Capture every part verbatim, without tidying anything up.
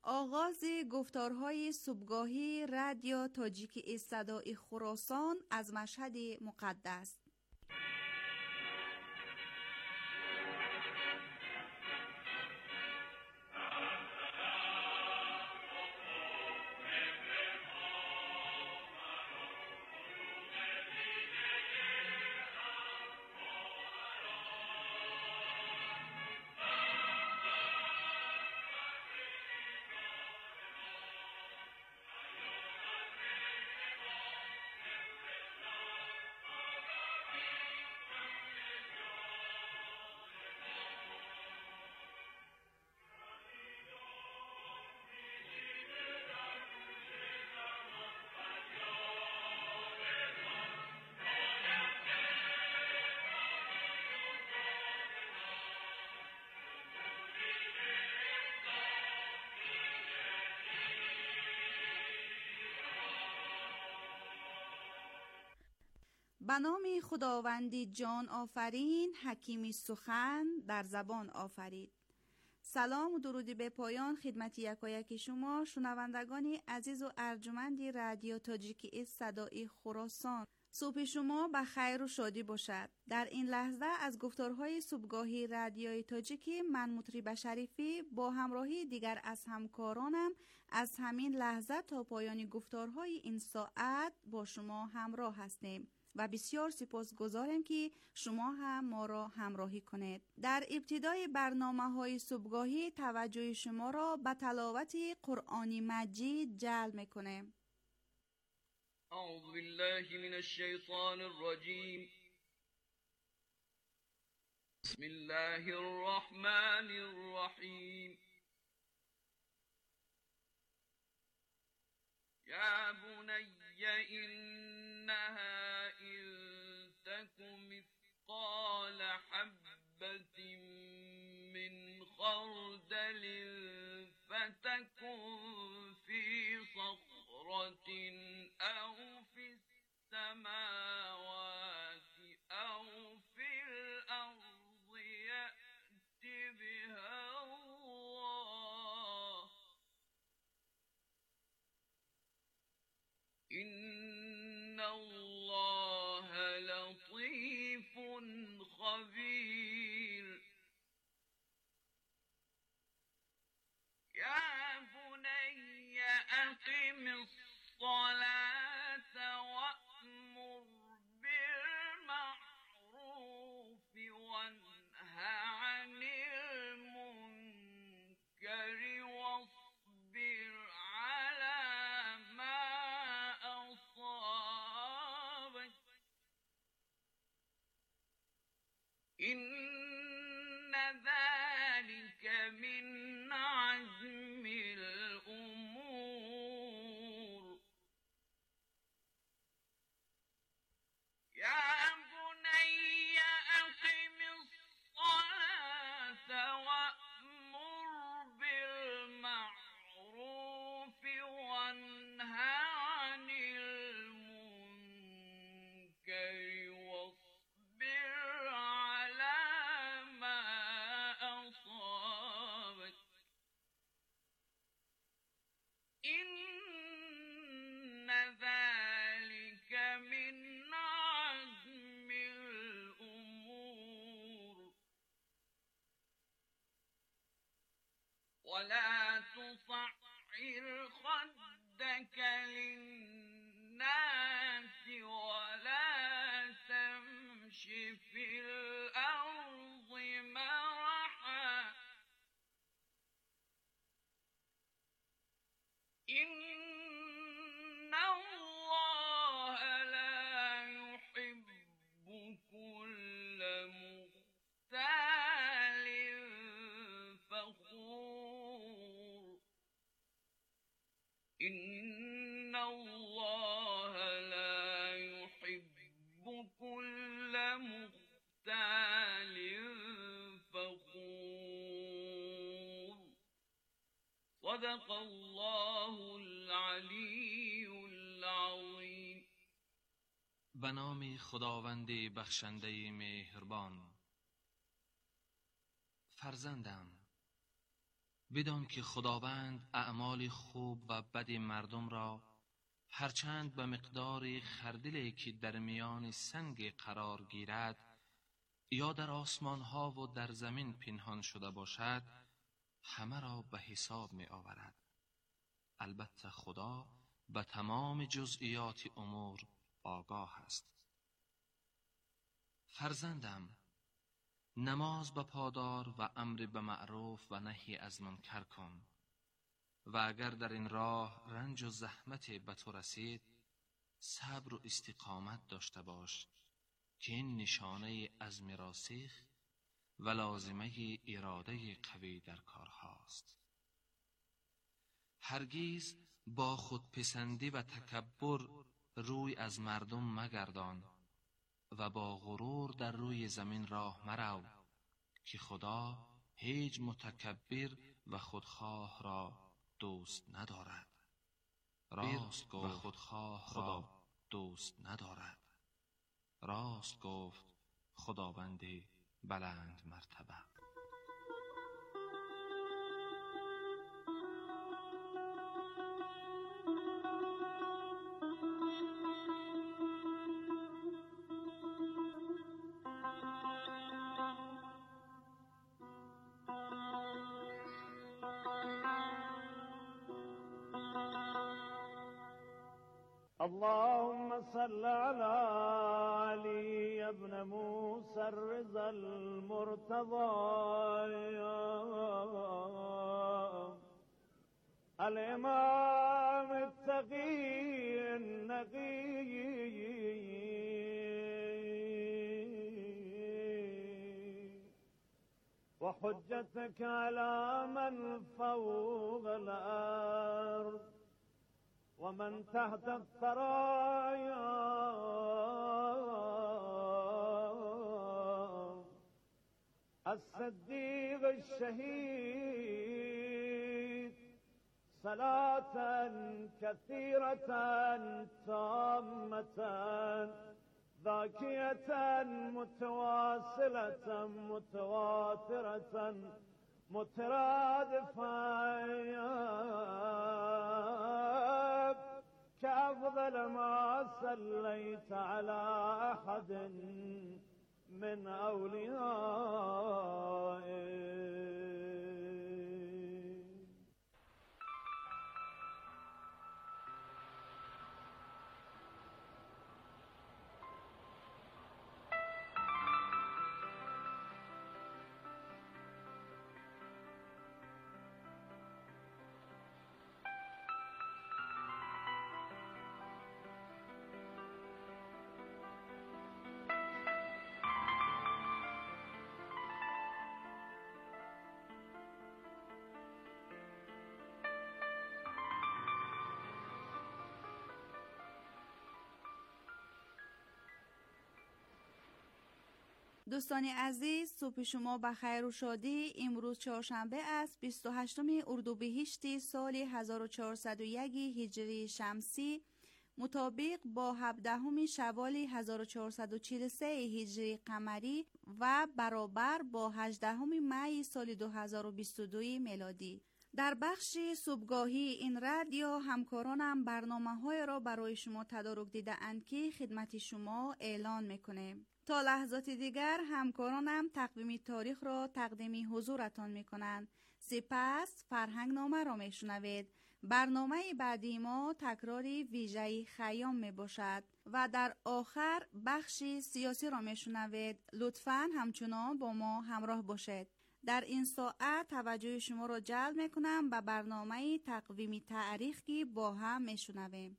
آغاز گفتارهای صبحگاهی رادیو تاجیکی صدای خراسان از مشهد مقدس. به نام خداوندی جان آفرین، حکیمی سخن در زبان آفرید. سلام و درودی به پایان خدمت یکایک شما شنوندگان عزیز و ارجمند رادیو تاجیکی صدای خراسان. صبح شما به خیر و شادی باشد. در این لحظه از گفتارهای صبحگاهی رادیوی تاجیکی من مطرب شریفی با همراهی دیگر از همکارانم از همین لحظه تا پایان گفتارهای این ساعت با شما همراه هستیم و بسیار سپاسگزارم که شما هم ما را همراهی کنید. در ابتدای برنامه‌های صبحگاهی توجه شما را به تلاوت قرآن مجید جلب می‌کنیم. اعوذ بالله من الشیطان الرجیم. بسم الله الرحمن الرحیم. يا بني إنها إن تك مثقال حبة من خردل فتكن في صخرة أو في السماوات أو في الأرض يأت بها الله إن الله لطيف خبير. يا بني أقم الصلاة وأمر بالمعروف وانه عن المنكر واصبر على ما أصابك إن ذلك من عزم الأمور. يا بني أقم الصلاة وأمر بالمعروف وانه عن المنكر واصبر على ما أصابك إن ذلك من عزم الأمور. ولا تصعر خدك للناس ولا تمش في الأرض مرحا إن الله لا يحب كل مختال فخور. إن الله لا يحب كل مختال فخور. صدق الله العلی العظیم. به نام خداوند بخشنده مهربان. فرزندم، بدان که خداوند اعمال خوب و بد مردم را هرچند به مقدار خردلی که در میان سنگ قرار گیرد یا در آسمان ها و در زمین پنهان شده باشد همه را به حساب می آورد. البته خدا به تمام جزئیات امور آگاه است. فرزندم، نماز به پادار و امر به معروف و نهی از منکر کن و اگر در این راه رنج و زحمت به تو رسید صبر و استقامت داشته باش که این نشانه عزم راسخ و لازمه اراده قوی در کار هاست. هرگز با خودپسندی و تکبر روی از مردم مگردان و با غرور در روی زمین راه مرو که خدا هیچ متکبر و خودخواه را دوست ندارد. راست گفت و خودخواه خدا دوست ندارد. راست گفت خداوند بلند مرتبه. اللهم صل على علي ابن موسى الرضا المرتضى الإمام التقي النقي وحجتك على من فوق الأرض ومن تحت الثرايا الصديق الشهيد صلاة كثيرة تامة ذاكية متواصلة متواترة مترادفة كأفضل ما صليت على أحد من أوليائك. دوستان عزیز، صبح شما بخیر و شادی. امروز چهارشنبه است، بیست و هشتم اردیبهشت سال هزار و چهارصد و یک هجری شمسی، مطابق با هفدهم شوال هزار و چهارصد و چهل و سه هجری قمری و برابر با هجدهم می سال دو هزار و بیست و دو میلادی. در بخش صبحگاهی این رادیو همکارانم برنامه‌های را برای شما تدارک دیده اند که خدمت شما اعلان میکنه. تا لحظات دیگر همکارانم تقویم تاریخ را تقدیم حضورتان میکنند. سپس فرهنگ نامه را میشنوید. برنامه بعدی ما تکرار ویژه خیام می باشد و در آخر بخش سیاسی را میشنوید. لطفاً همچنان با ما همراه باشید. در این ساعت توجه شما را جلب میکنم به برنامه تقویم تاریخ که با هم میشنویم.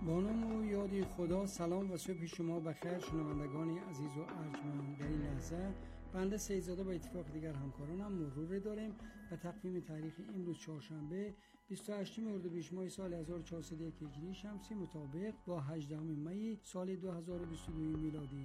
با نام و یاد خدا. سلام و صبح شما بخیر شنوندگان عزیز و ارجمند. در این لحظه بنده سیدزاده با اتفاق دیگر همکارانم مرور داریم و تقویم تاریخ امروز چهارشنبه بیست و هشتم اردیبهشت ماه سال هزار و چهارصد و یک هجری شمسی مطابق با هجدهم می سال دو هزار و بیست و دو میلادی.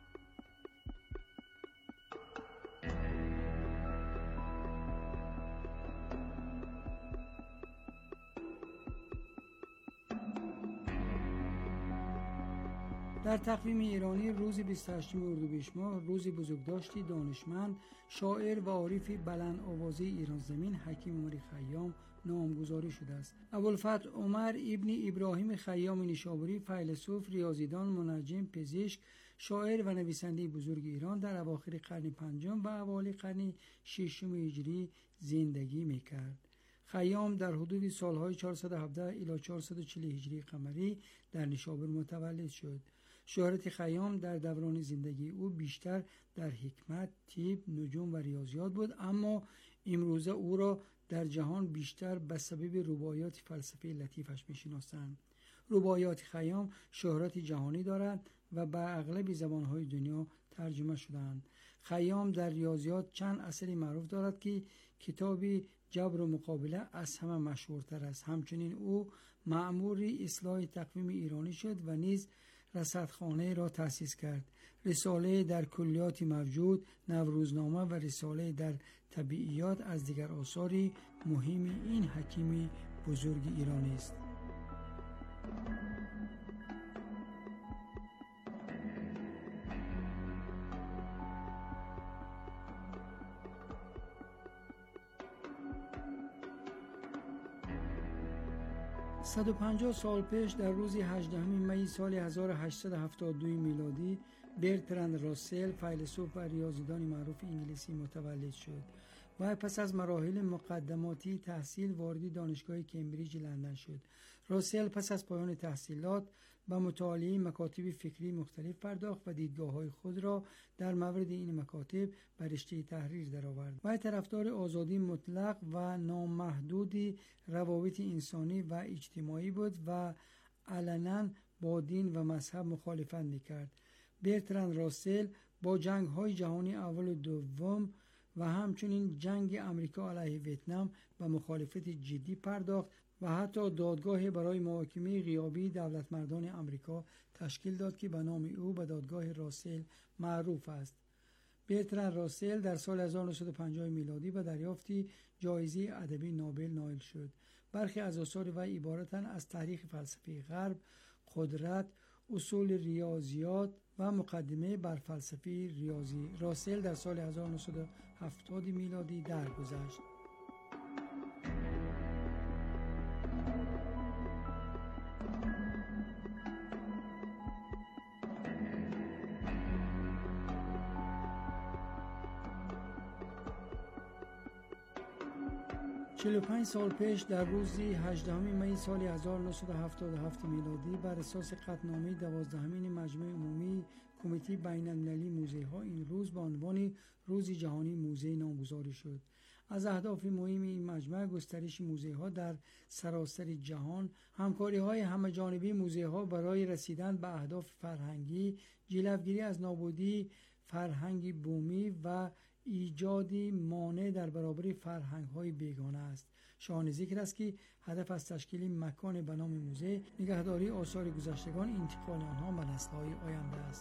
در تقویم ایرانی روز بیست و هشتم اردیبهشت ماه روزی بزرگداشتی دانشمند، شاعر و عارف بلند آوازه ایران زمین حکیم عمر خیام نامگذاری شده است. ابوالفتح عمر ابن ابراهیم خیام نیشابوری، فیلسوف، ریاضیدان، منجم، پزشک، شاعر و نویسنده بزرگ ایران در اواخر قرن پنجم و اوایل قرن ششم هجری زندگی میکرد. خیام در حدود سالهای چهارصد و هفده الی چهارصد و چهل هجری قمری در نیشابور متولد شد. شهرت خیام در دوران زندگی او بیشتر در حکمت، طب، نجوم و ریاضیات بود، اما امروزه او را در جهان بیشتر به سبب رباعیات فلسفه لطیفش می‌شناسند. رباعیات خیام شهرت جهانی دارد و به اغلب زبان‌های دنیا ترجمه شده‌اند. خیام در ریاضیات چند اثر معروف دارد که کتاب جبر و مقابله از همه مشهورتر است. همچنین او مأمور اصلاح تقویم ایرانی شد و نیز رصدخانه را تأسیس کرد. رساله در کلیات موجود، نوروزنامه و رساله در طبیعیات از دیگر آثار مهم این حکیم بزرگ ایرانی است. صد و پنجاه سال پیش در روز هجدهم می سال هزار و هشتصد و هفتاد و دو میلادی برتراند راسل، فیلسوف و ریاضیدان معروف انگلیسی متولد شد. و پس از مراحل مقدماتی تحصیل وارد دانشگاه کمبریج لندن شد. راسل پس از پایان تحصیلات به مطالعه مکاتب فکری مختلف پرداخت و دیدگاه‌های خود را در مورد این مکاتب به رشته تحریر درآورد. و طرفدار آزادی مطلق و نامحدود روابط انسانی و اجتماعی بود و علنا با دین و مذهب مخالفت می‌کرد. برتراند راسل با جنگ‌های جهانی اول و دوم و همچنین جنگ امریکا علیه ویتنام و مخالفت جدی پرداخت و حتی دادگاه برای محاکمه غیابی دولتمردان امریکا تشکیل داد که به نام او به دادگاه راسل معروف است. برتراند راسل در سال هزار و نهصد و پنجاه میلادی به دریافت جایزه ادبی نوبل نائل شد. برخی از آثار وی عبارتند از تاریخ فلسفه غرب، قدرت، اصول ریاضیات و مقدمه بر فلسفه ریاضی. راسل در سال هزار و نهصد و هفتاد میلادی درگذشت. چهل و پنج سال پیش در روز هجدهم می سال هزار و نهصد و هفتاد و هفت میلادی بر اساس قطعنامه دوازدهمین مجمع عمومی کمیته بین المللی موزه ها این روز به عنوان روز جهانی موزه نامگذاری شد. از اهداف مهم این مجمع گسترش موزه ها در سراسر جهان، همکاری های همه جانبه موزه ها برای رسیدن به اهداف فرهنگی، جلوگیری از نابودی فرهنگ بومی و ایجاد مانع در برابر فرهنگ‌های بیگانه است. شایان ذکر است که هدف از تشکیل مکان به نام موزه نگهداری آثار گذشتگان، انتقال آنها به نسل‌های آینده است.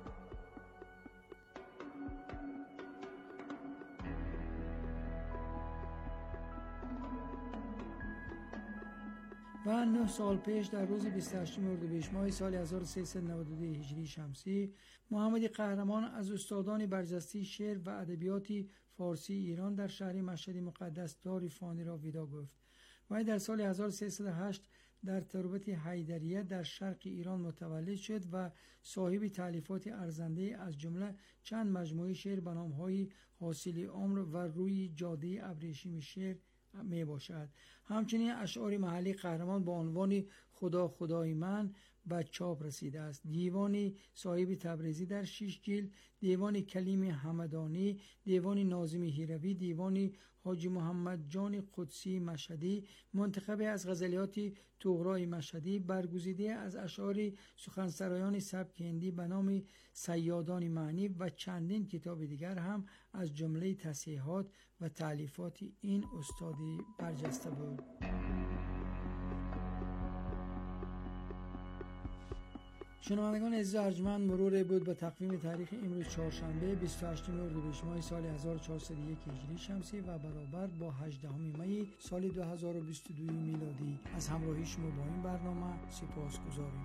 و نه سال پیش در روز بیست و هشتم اردیبهشت ماه سال هزار و سیصد و نود و دو هجری شمسی محمد قهرمان از استادان برجسته شعر و ادبیات فارسی ایران در شهر مشهد مقدس دار فانی را ودا گفت. و در سال هزار و سیصد و هشت در تربت حیدریه در شرق ایران متولد شد و صاحب تالیفات ارزنده از جمله چند مجموعه شعر به نام‌های حاصل عمر و روی جاده ابریشم شعر می باشد. همچنین اشعار محلی قهرمان با عنوان خدا خدای من به چاپ رسیده است. دیوان صاحب تبریزی در شش جلد، دیوان کلیم همدانی، دیوان ناظم هیروی، دیوان حاجی محمد جان قدسی مشهدی، منتخب از غزلیات طغرای مشهدی، برگزیده از اشعار سخنسرایان سبک هندی به نام صیادان معنی و چندین کتاب دیگر هم از جمله تصحیحات و تألیفات این استاد برجسته بود. شنوندگان عزیز ارجمند، مرور بود به تقویم تاریخ امروز چهارشنبه بیست و هشتم اردیبهشت ماه سال هزار و چهارصد و یک هجری شمسی و برابر با هجدهم می سال دو هزار و بیست و دو میلادی. از همراهی شما با این برنامه سپاسگزاریم.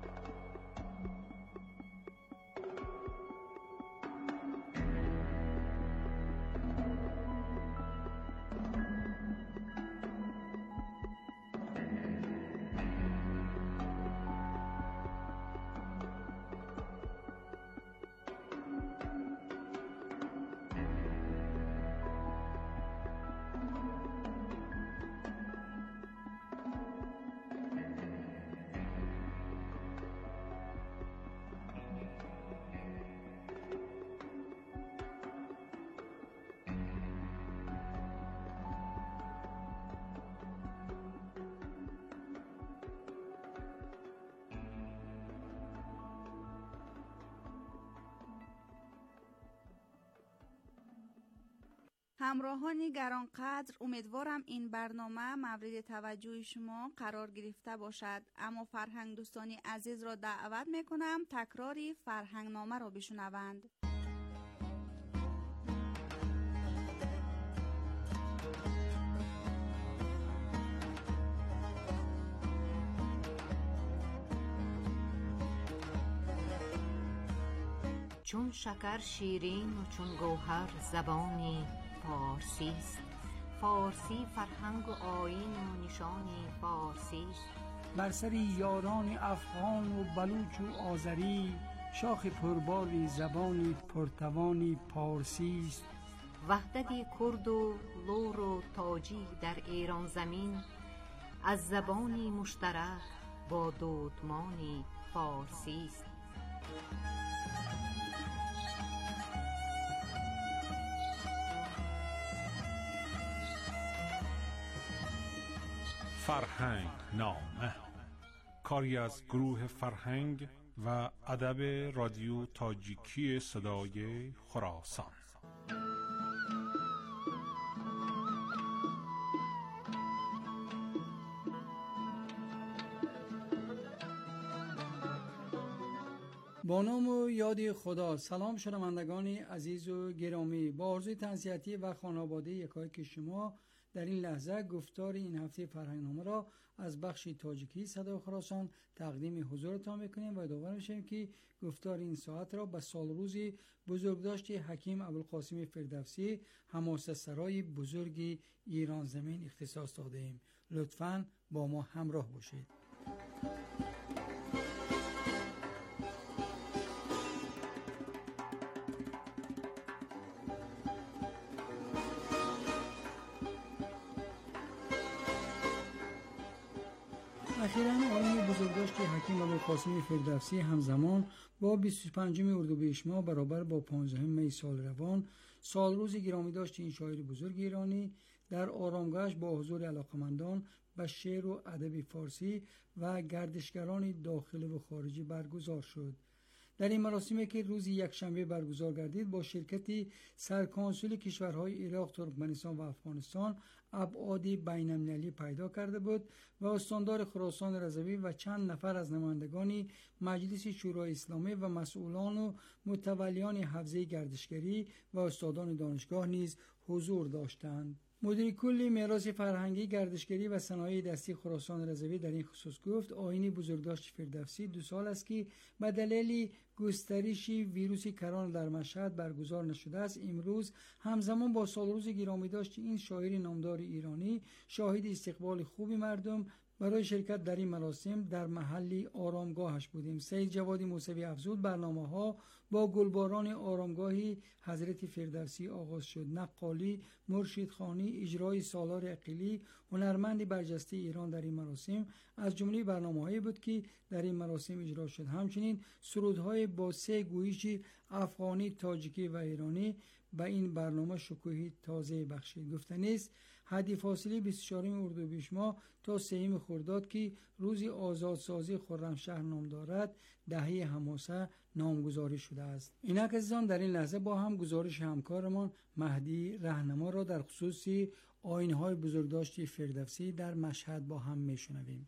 همراهان گرانقدر، امیدوارم این برنامه مورد توجه شما قرار گرفته باشد. اما فرهنگ دوستانی عزیز را دعوت میکنم تکراری فرهنگ نامه را بشنوند. چون شکر شیرین و چون گوهر زبانی فارسی است. فارسی فرهنگ و آیین و نشانی فارسی است. بر سر یاران افغان و بلوچ و آذری، شاخ پرباری زبانی پرتوانی پارسی است. وحدت کرد و لور و تاجی در ایران زمین، از زبانی مشترک با دودمانی فارسی است. فرهنگ نامه، کاری از گروه فرهنگ و ادب رادیو تاجیکی صدای خراسان. با نام و یاد خدا. سلام شنوندگان عزیز و گرامی، با آرزوی تنصیحاتی و خانواده یکایک شما در این لحظه گفتار این هفته فرهنگنامه را از بخش تاجیکی صدای خراسان تقدیم حضورتان میکنیم و داور میشیم که گفتار این ساعت را به سال روز بزرگداشت حکیم ابوالقاسم فردوسی، حماسه سرای بزرگ ایران زمین اختصاص داده ایم. لطفاً با ما همراه باشید. اخیراً آیین بزرگداشت حکیم ابوالقاسم فردوسی همزمان با بیست و پنجم اردیبهشت ماه برابر با پانزدهم می سال روان، سال روز گرامی داشت این شاعر بزرگ ایرانی در آرامگاهش با حضور علاقمندان به شعر و ادب فارسی و گردشگران داخلی و خارجی برگزار شد. در این مراسمی که روز یکشنبه برگزار گردید با شرکت سرکانسول کشورهای عراق، ترکمنستان و افغانستان، ابعاد بین‌المللی پیدا کرده بود و استاندار خراسان رضوی و چند نفر از نمایندگان مجلس شورای اسلامی و مسئولان و متولیان حوزه گردشگری و استادان دانشگاه نیز حضور داشتند. مدیر کل میراث فرهنگی، گردشگری و صنایع دستی خراسان رضوی در این خصوص گفت آیین بزرگداشت فردوسی دو سال است که به دلیل گسترش ویروس کرونا در مشهد برگزار نشده است. امروز همزمان با سالروز گرامی داشت این شاعر نامدار ایرانی شاهد استقبال خوب مردم برای شرکت در این مراسم در محلی آرامگاهش بودیم. سید جوادی موسوی افزود برنامه‌ها با گلباران آرامگاهی حضرت فردوسی آغاز شد. نقالی، مرشدخوانی، اجرای سالار عقیلی، هنرمند برجسته ایران در این مراسم از جمله برنامه‌هایی بود که در این مراسم اجرا شد. همچنین سرودهای با سه گویش افغانی، تاجیکی و ایرانی به این برنامه شکوهی تازه بخشید. گفتنی است حد فاصله بیست و چهارم اردیبهشت ماه تا سوم خرداد که روز آزادسازی خرمشهر نام دارد دهه حماسه نامگذاری شده است. اینک عزیزان در این لحظه با هم گزارش همکارمان مهدی رهنما را در خصوص آیین‌های بزرگداشت فردوسی در مشهد با هم میشنویم.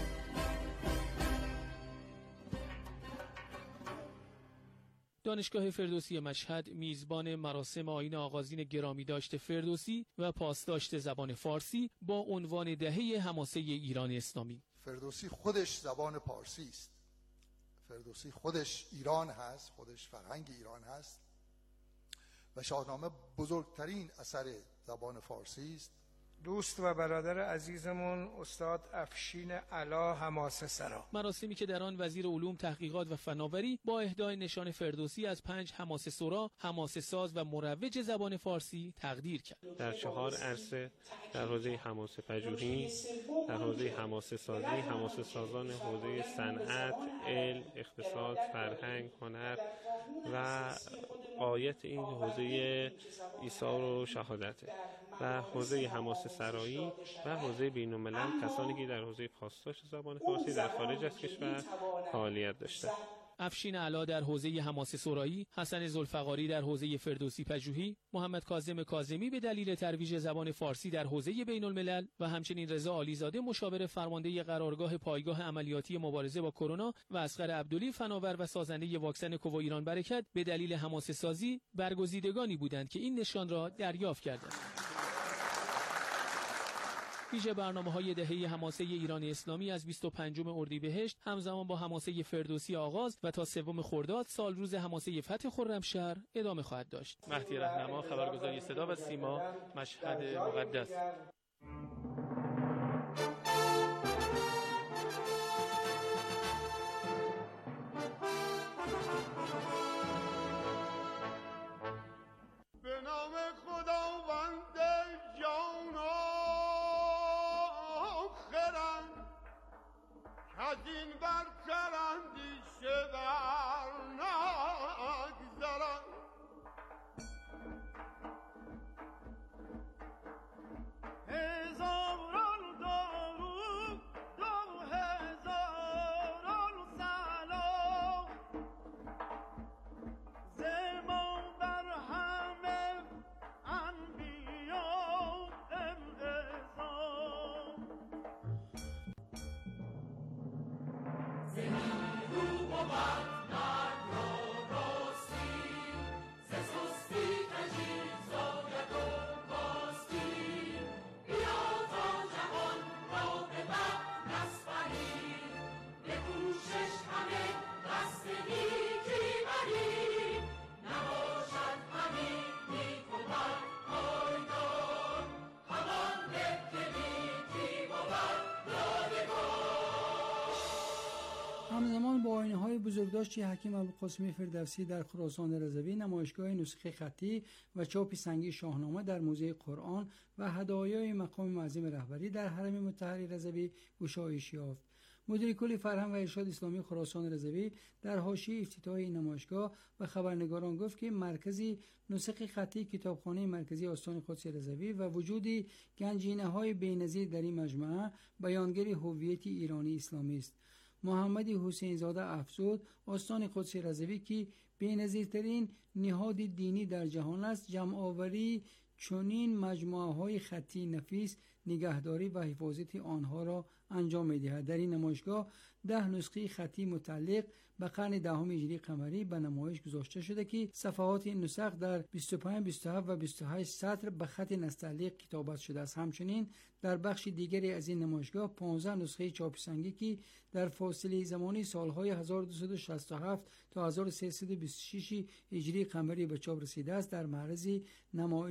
دانشگاه فردوسی مشهد میزبان مراسم آیین آغازین گرامی داشت فردوسی و پاسداشت زبان فارسی با عنوان دهه حماسه ایران اسلامی. فردوسی خودش زبان پارسی است. فردوسی خودش ایران هست، خودش فرهنگ ایران هست و شاهنامه بزرگترین اثر زبان فارسی است. دوست و برادر عزیزمون استاد افشین علا حماسه سرا. مراسمی که در آن وزیر علوم، تحقیقات و فناوری با اهدای نشان فردوسی از پنج حماسه سرا، حماسه ساز و مروج زبان فارسی تقدیر کرد. در چهار عرصه در حوزه حماسه پژوهی، در حوزه حماسه سازی، حماسه سازان حوزه صنعت، علم، اقتصاد، فرهنگ، هنر و غایت این حوزه ایثار و شهادت و حوزه حماسه سرایی و حوزه بین الملل، کسانی که در حوزه پاسداشت زبان فارسی در خارج از کشور فعالیت داشتند. افشین علا در حوزه حماسه سرایی، حسن ذوالفقاری در حوزه فردوسی پژوهی، محمد کاظم کاظمی به دلیل ترویج زبان فارسی در حوزه بین الملل و همچنین رضا علیزاده مشاور فرمانده قرارگاه پایگاه عملیاتی مبارزه با کرونا و اصغر عبدلی فناور و سازنده واکسن کوو ایران برکت به دلیل حماسه سازی برگزیدگانی بودند که این نشان را دریافت کردند. ویژه برنامه‌های دهه حماسه ایران اسلامی از بیست و پنجم اردیبهشت همزمان با حماسه فردوسی آغاز و تا سوم خرداد سال روز حماسه فتح خرمشهر ادامه خواهد داشت. مهدی رهنما، خبرگزاری صدا و سیما، مشهد مقدس. به نام خداوند جان از این برتر اندیشه بر نگذرم. هزاران درود دو هزاران سلام ز ما بر همه انبیا انعظام. همزمان با آیین‌های بزرگداشت حکیم ابوالقاسم فردوسی در خراسان رضوی، نمایشگاه نسخه خطی و چاپ سنگی شاهنامه در موزه قرآن و هدایای مقام معظم رهبری در حرم مطهر رضوی گشایش یافت. مدیر کل فرهنگ و ارشاد اسلامی خراسان رضوی در حاشیه افتتاح این نمایشگاه و خبرنگاران گفت که مرکزی نسخه خطی کتابخانه مرکزی آستان قدس رضوی و وجود گنجینه‌های بی‌نظیر در این مجموعه بیانگر هویت ایرانی اسلامی است. محمد حسین زاده افزود آستان قدس رضوی که بی‌نظیرترین نهاد دینی در جهان است، جمع‌آوری چنین مجموعه‌های خطی نفیس، نگهداری و حفاظت آنها را انجام می‌دهد. در این نمایشگاه ده نسخه خطی متعلق به قرن دهم هجری قمری به نمایش گذاشته شده که صفحات این نسخ در بیست و پنج، بیست و هفت و بیست و هشت سطر به خط نستعلیق کتابت شده است. همچنین در بخش دیگری از این نمایشگاه پانزده نسخه چاپ سنگی که در فاصله زمانی سالهای هزار و دویست و شصت و هفت تا هزار و سیصد و بیست و شش هجری قمری به چاپ رسیده است در معرض نمایش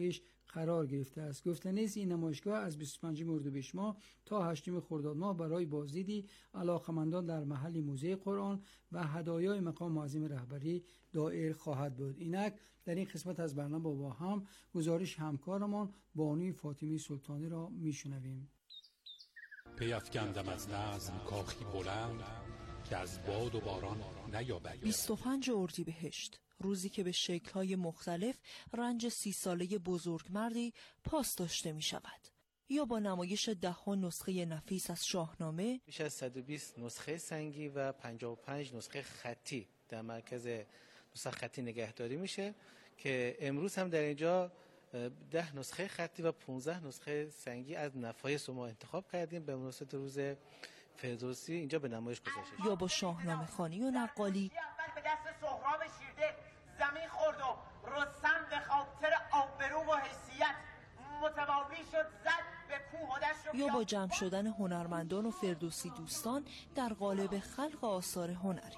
قرار گرفته است. گفتنی است این نمایشگاه از بیست و پنجم اردیبهشت ماه تا هشتم خرداد ماه برای بازدیدی علاقمندان در محل موزه قرآن و هدایای مقام معظم رهبری دایر خواهد بود. اینک در این قسمت از برنامه با هم گزارش همکارمان بانوی فاطمی سلطانی را میشنویم. پیافکندم از نظم کاخی بلند که از باد و باران نیابد. بیست و پنجم اردیبهشت، روزی که به شکل‌های مختلف رنج سی ساله بزرگمردی پاس داشته می شود، یا با نمایش ده ها نسخه نفیس از شاهنامه، بیش از صد و بیست نسخه سنگی و پنجاه و پنج نسخه خطی در مرکز نسخه خطی نگهداری میشه که امروز هم در اینجا ده نسخه خطی و پانزده نسخه سنگی از نفایس ما انتخاب کردیم به مناسبت روز فردوسی اینجا به نمایش گذاشته. یا با شاهنامه خوانی و نقالی، اول به دست سهراب شیرده زمین خورد و رستم به خاطر آبرو و حیثیت متوالی شد زد به کوه و دشت. یا با جمع شدن هنرمندان و فردوسی دوستان در قالب خلق آثار هنری.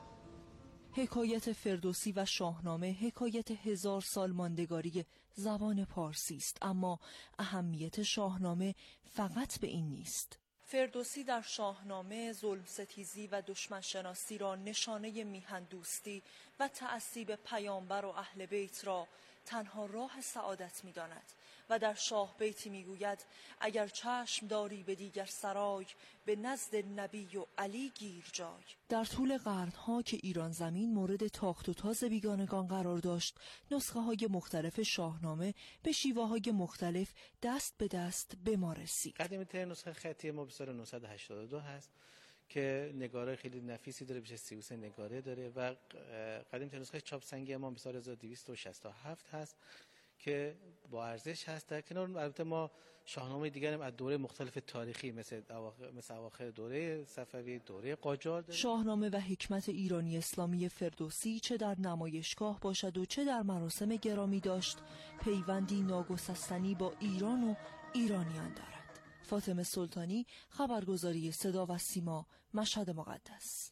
حکایت فردوسی و شاهنامه حکایت هزار سال ماندگاری زبان پارسی است، اما اهمیت شاهنامه فقط به این نیست. فردوسی در شاهنامه ظلم ستیزی و دشمن شناسی را نشانه میهن دوستی و تعصیب پیامبر و اهل بیت را تنها راه سعادت می داند و در شاه بیتی می گوید اگر چشم داری به دیگر سرای به نزد نبی و علی گیر جای. در طول قرنها که ایران زمین مورد تاخت و تاز بیگانگان قرار داشت، نسخه های مختلف شاهنامه به شیوه های مختلف دست به دست به ما رسید. قدیمی ترین نسخه خطی ما به سال نهصد و هشتاد و دو هست که نگاره خیلی نفیسی داره، بیش از سی و سه نگاره داره و قدیم ترین نسخه چاپ سنگی ما به سال هزار و دویست و شصت و هفت هست که با ارزش هست. در کنار البته ما شاهنامه دیگر هم از دوره مختلف تاریخی مثل اواخر مثل اواخر دوره صفوی، دوره قاجار داریم. شاهنامه و حکمت ایرانی اسلامی فردوسی چه در نمایشگاه باشد و چه در مراسم گرامی داشت، پیوندی ناگسستنی با ایران و ایرانیان دارد. فاطمه سلطانی، خبرگزاری صدا و سیما، مشهد مقدس.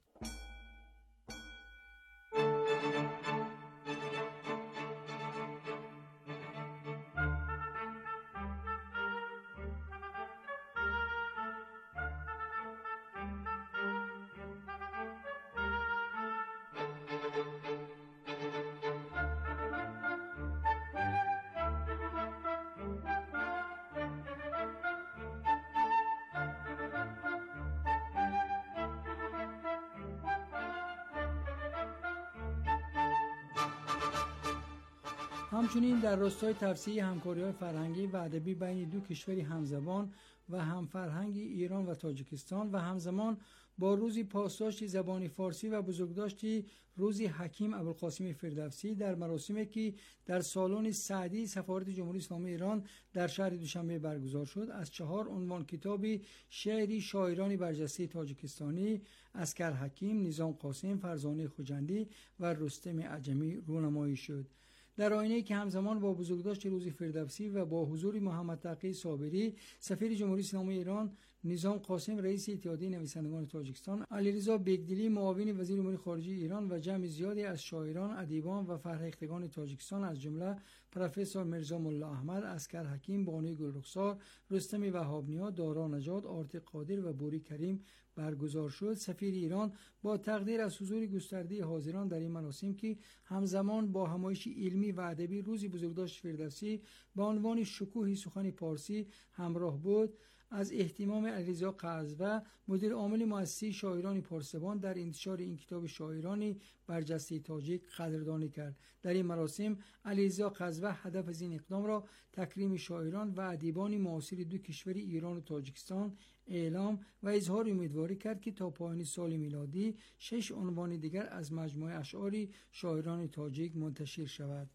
همچنین در راستای توسعه همکاری‌های فرهنگی و ادبی بین دو کشوری همزبان و همفرهنگ ایران و تاجیکستان و همزمان با روزی پاسداشتی زبان فارسی و بزرگداشتی روزی حکیم ابوالقاسم فردوسی در مراسمی که در سالن سعدی سفارت جمهوری اسلامی ایران در شهر دوشنبه برگزار شد، از چهار عنوان کتابی شعری شاعران برجسته تاجیکستانی عسکر حکیم، نظام قاسم، فرزانه خوجندی و رستم عجمی رونمایی شد. در آینه‌ای که همزمان با بزرگداشت روز فردوسی و با حضور محمد تقی صابری سفیر جمهوری اسلامی ایران، نظام قاسم رئیس اتحادیه نویسندگان تاجیکستان، علیرضا بیگدلی معاون وزیر امور خارجه ایران و جمع زیادی از شاعران، ادیبان و فرهیختگان تاجیکستان از جمله پروفسور مرزا ملا احمد، عسکر حکیم، بانوی گلرخسار، رستم وهابنیا، دارا نژاد، آرتی قادر و بوری کریم برگزار شد. سفیر ایران با تقدیر از حضور گسترده حاضران در این مراسم که همزمان با همایش علمی و ادبی روزی بزرگداشت فردوسی به عنوان شکوه سخن پارسی همراه بود، از اهتمام علیرضا قزوه، مدیر عامل مؤسسه شاعران پارسبان، در انتشار این کتاب شاعران برجسته تاجیک قدردانی کرد. در این مراسم علیرضا قزوه هدف از این اقدام را تکریم شاعران و ادیبان معاصر دو کشور ایران و تاجیکستان اعلام و اظهار امیدواری کرد که تا پایان سال میلادی شش عنوان دیگر از مجموعه اشعار شاعران تاجیک منتشر شود.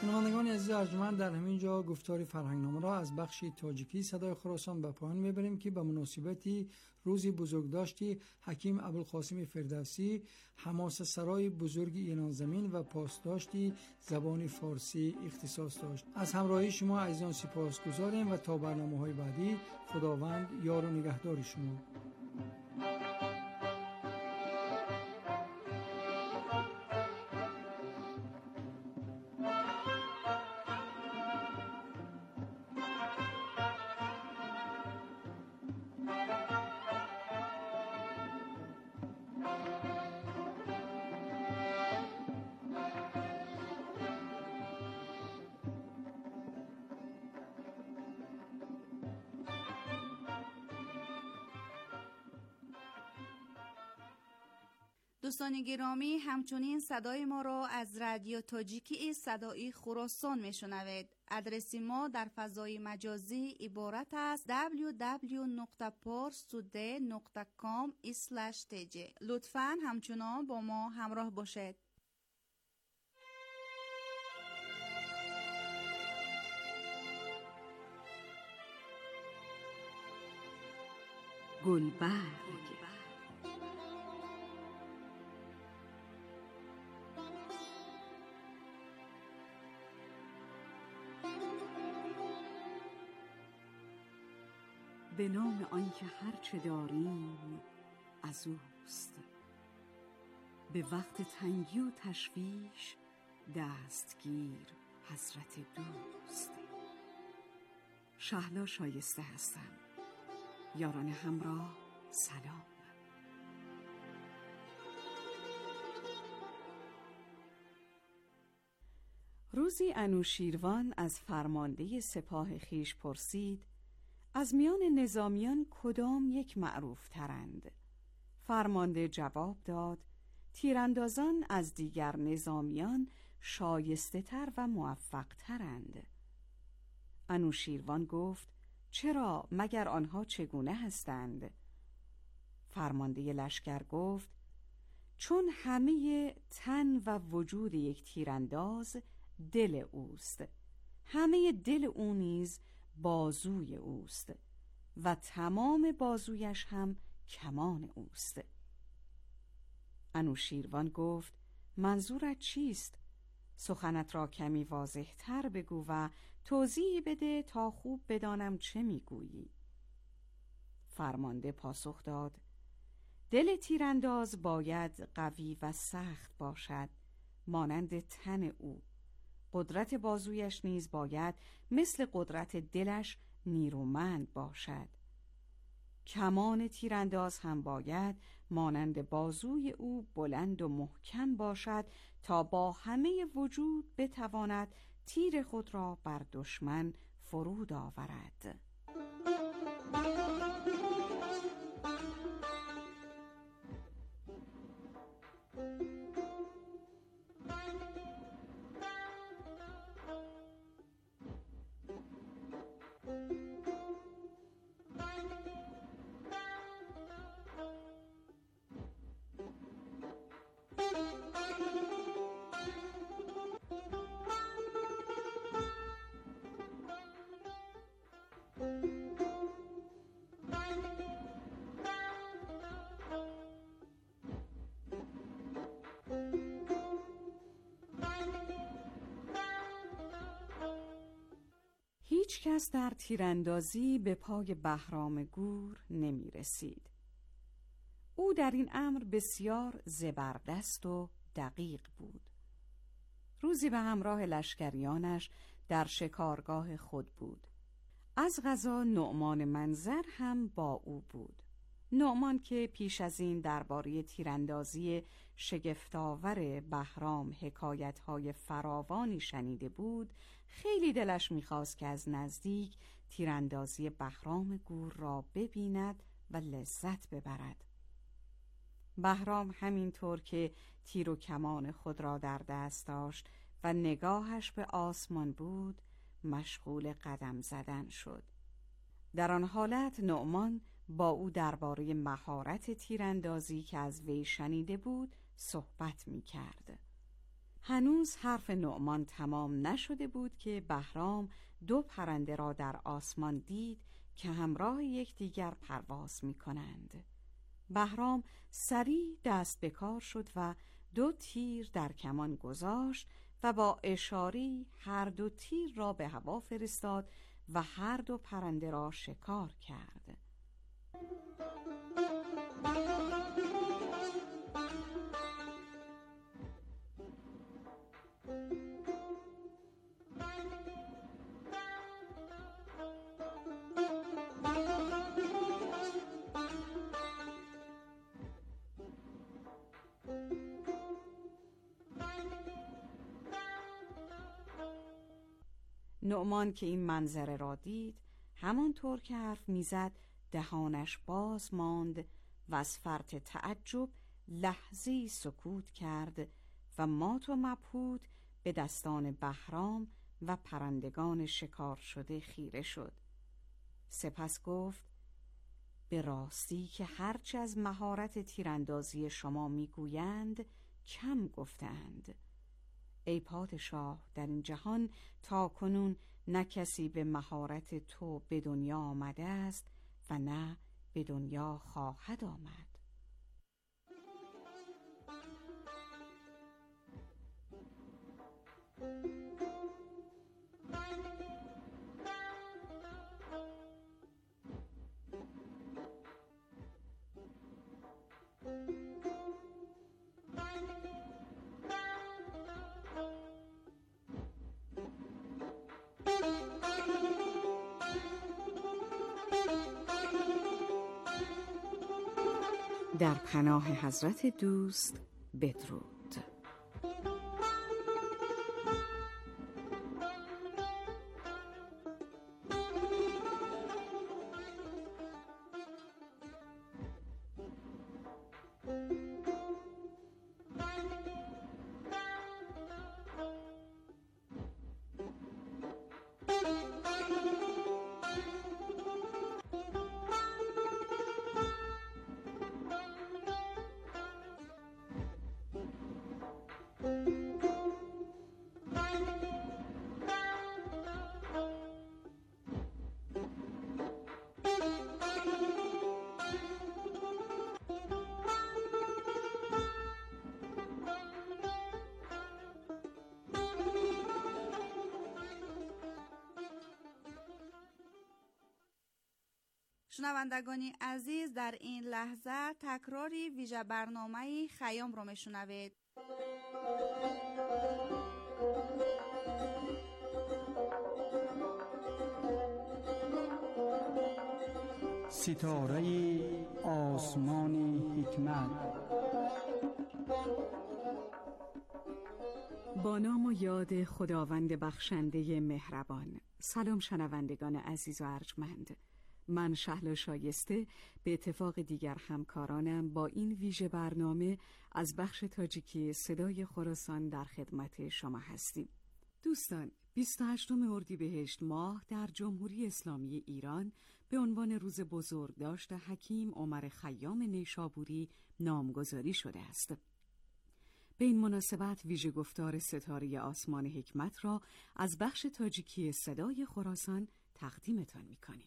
شنوندگان عزیز ارجمند، در همین جا گفتار فرهنگنامه را از بخش تاجیکی صدای خراسان به پایان میبریم که به مناسبت روز بزرگداشتی حکیم ابوالقاسم فردوسی، حماسه سرای بزرگ ایران زمین و پاسداشتی زبان فارسی اختصاص داشت. از همراهی شما عزیزان سپاسگزاریم و تا برنامه‌های بعدی خداوند یار و نگهدار شما. دوستان گرامی، همچنین صدای ما را از رادیو تاجیکی صدای خراسان میشنوید. آدرس ما در فضای مجازی عبارت است دبلیو دبلیو دبلیو دات parstoday دات com اسلش تی جی. لطفاً همچنان با ما همراه باشید. گلبرگ به نام آنکه هر چه داریم از اوست، به وقت تنگی و تشویش دستگیر حضرت دوست. شهلا شایسته هستم. یاران همراه سلام. روزی انوشیروان از فرمانده سپاه خیش پرسید از میان نظامیان کدام یک معروف ترند؟ فرمانده جواب داد تیراندازان از دیگر نظامیان شایسته تر و موفق ترند. انوشیروان گفت چرا؟ مگر آنها چگونه هستند؟ فرمانده لشکر گفت چون همه تن و وجود یک تیرانداز دل اوست، همه دل او نیز بازوی اوست و تمام بازویش هم کمان اوست. انوشیروان گفت منظورت چیست؟ سخنت را کمی واضح تر بگو و توضیح بده تا خوب بدانم چه میگویی. فرمانده پاسخ داد دل تیرانداز باید قوی و سخت باشد مانند تن او. قدرت بازویش نیز باید مثل قدرت دلش نیرومند باشد. کمان تیرانداز هم باید مانند بازوی او بلند و محکم باشد تا با همه وجود بتواند تیر خود را بر دشمن فرود آورد. هیچ کس در تیراندازی به پای بهرام گور نمی رسید. او در این امر بسیار زبردست و دقیق بود. روزی به همراه لشکریانش در شکارگاه خود بود. از قضا نعمان منظر هم با او بود. نعمان که پیش از این درباره تیراندازی شگفت‌آور بهرام حکایت‌های فراوانی شنیده بود، خیلی دلش می‌خواست که از نزدیک تیراندازی بهرام گور را ببیند و لذت ببرد. بهرام همینطور که تیر و کمان خود را در دست داشت و نگاهش به آسمان بود، مشغول قدم زدن شد. در آن حالت نعمان با او درباره مهارت تیراندازی که از وی شنیده بود صحبت می کرد. هنوز حرف نعمان تمام نشده بود که بهرام دو پرنده را در آسمان دید که همراه یکدیگر پرواز می کنند. بهرام سریع دست به کار شد و دو تیر در کمان گذاشت و با اشاره هر دو تیر را به هوا فرستاد و هر دو پرنده را شکار کرد. نعمان که این منظره را دید، همانطور که حرف میزد دهانش باز ماند و از فرط تعجب لحظه‌ای سکوت کرد و مات و مبهوت به دستان بهرام و پرندگان شکار شده خیره شد. سپس گفت: به راستی که هرچه از مهارت تیراندازی شما میگویند کم گفتند. ای پادشاه، در این جهان تا کنون نه کسی به مهارت تو به دنیا آمده است و نه به دنیا خواهد آمد. در پناه حضرت دوست بدرود. شنوندگانی عزیز، در این لحظه تکراری ویژه برنامه خیام را میشنوید. ستاره آسمان حکمت. با نام و یاد خداوند بخشنده مهربان. سلام شنوندگان عزیز و ارجمند. من شهلا شایسته به اتفاق دیگر همکارانم با این ویژه برنامه از بخش تاجیکی صدای خراسان در خدمت شما هستیم. دوستان، بیست و هشتم اردیبهشت ماه در جمهوری اسلامی ایران به عنوان روز بزرگداشت حکیم عمر خیام نیشابوری نامگذاری شده است. به این مناسبت ویژه گفتار ستاره آسمان حکمت را از بخش تاجیکی صدای خراسان تقدیمتان می‌کنیم.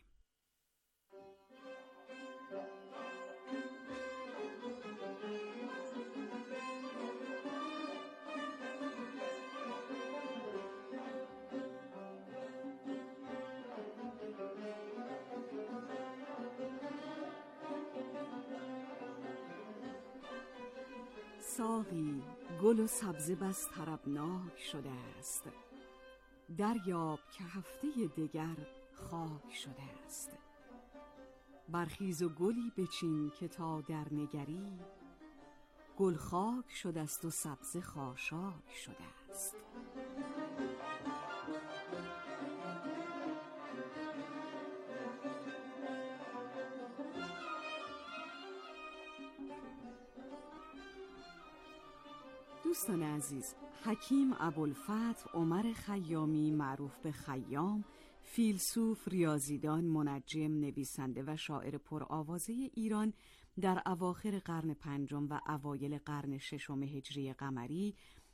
ساقی گل و سبزه بس طربناک شده است، دریاب که هفته دگر خاک شده است. برخیز و گلی بچین که تا در نگری، گل خاک شده است و سبزه خاشاک شده است. دوستان عزیز، حکیم ابوالفتح عمر خیامی معروف به خیام، فیلسوف، ریاضیدان، منجم، نویسنده و شاعر پرآوازه ایران در اواخر قرن پنجم و اوایل قرن ششم هجری قمری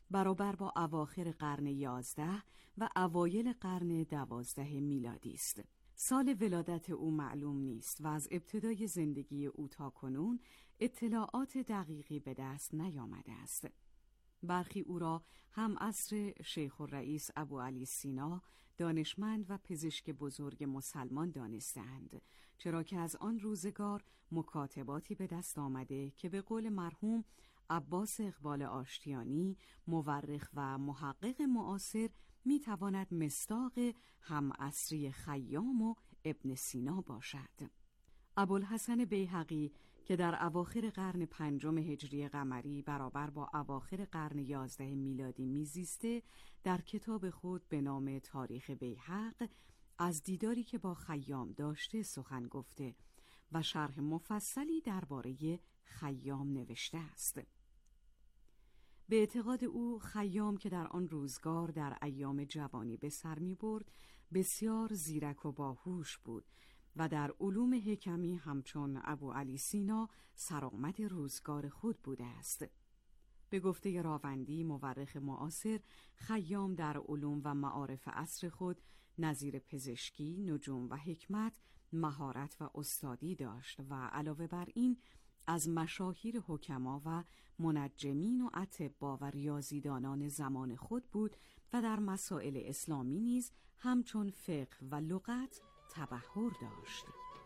برابر با اواخر قرن یازده و اوایل قرن دوازده میلادی است. سال ولادت او معلوم نیست و از ابتدای زندگی او تا کنون اطلاعات دقیقی به دست نیامده است. برخی او را هم عصر شیخ الرئیس ابو علی سینا، دانشمند و پزشک بزرگ مسلمان دانستند، چرا که از آن روزگار مکاتباتی به دست آمده که به قول مرحوم عباس اقبال آشتیانی، مورخ و محقق معاصر، میتواند مصداق هم عصری خیام و ابن سینا باشد. ابوالحسن بیهقی که در اواخر قرن پنجم هجری قمری برابر با اواخر قرن یازده میلادی میزیسته، در کتاب خود به نام تاریخ بیهق از دیداری که با خیام داشته سخن گفته و شرح مفصلی درباره خیام نوشته است. به اعتقاد او خیام که در آن روزگار در ایام جوانی به سر می برد، بسیار زیرک و باهوش بود و در علوم حکمی همچون ابو علی سینا سرآمد روزگار خود بوده است. به گفته راوندی مورخ معاصر، خیام در علوم و معارف عصر خود نظیر پزشکی، نجوم و حکمت مهارت و استادی داشت و علاوه بر این از مشاهیر حکما و منجمین و اطبا و ریاضیدانان زمان خود بود و در مسائل اسلامی نیز همچون فقه و لغت تبحر داشت.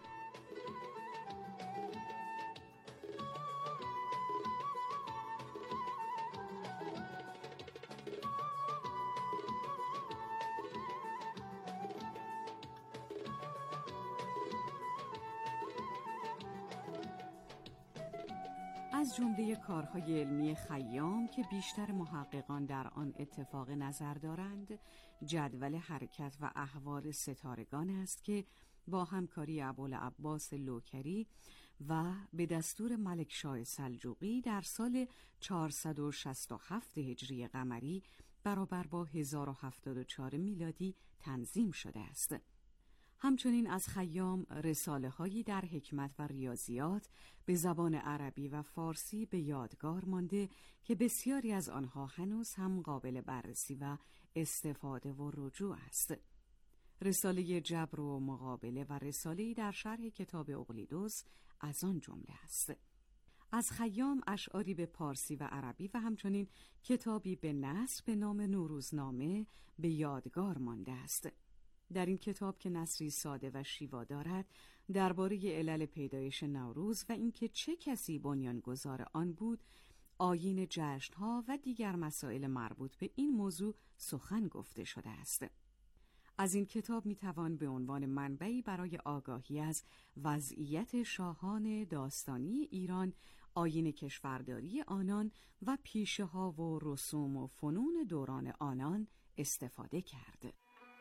از جمله کارهای علمی خیام که بیشتر محققان در آن اتفاق نظر دارند، جدول حرکت و احوال ستارگان است که با همکاری ابوالعباس لوکری و به دستور ملک شاه سلجوقی در سال چهارصد و شصت و هفت هجری قمری برابر با هزار و هفتاد و چهار میلادی تنظیم شده است. همچنین از خیام رساله هایی در حکمت و ریاضیات به زبان عربی و فارسی به یادگار مانده که بسیاری از آنها هنوز هم قابل بررسی و استفاده و رجوع است. رساله جبر و مقابله و رساله‌ای در شرح کتاب اقلیدس از آن جمله است. از خیام اشعاری به پارسی و عربی و همچنین کتابی به نثر به نام نوروزنامه به یادگار مانده است. در این کتاب که نثری ساده و شیوا دارد، درباره علل پیدایش نوروز و اینکه چه کسی بنیانگذار آن بود، آیین جشن‌ها و دیگر مسائل مربوط به این موضوع سخن گفته شده است. از این کتاب میتوان به عنوان منبعی برای آگاهی از وضعیت شاهان داستانی ایران، آیین کشورداری آنان و پیشه‌ها و رسوم و فنون دوران آنان استفاده کرد.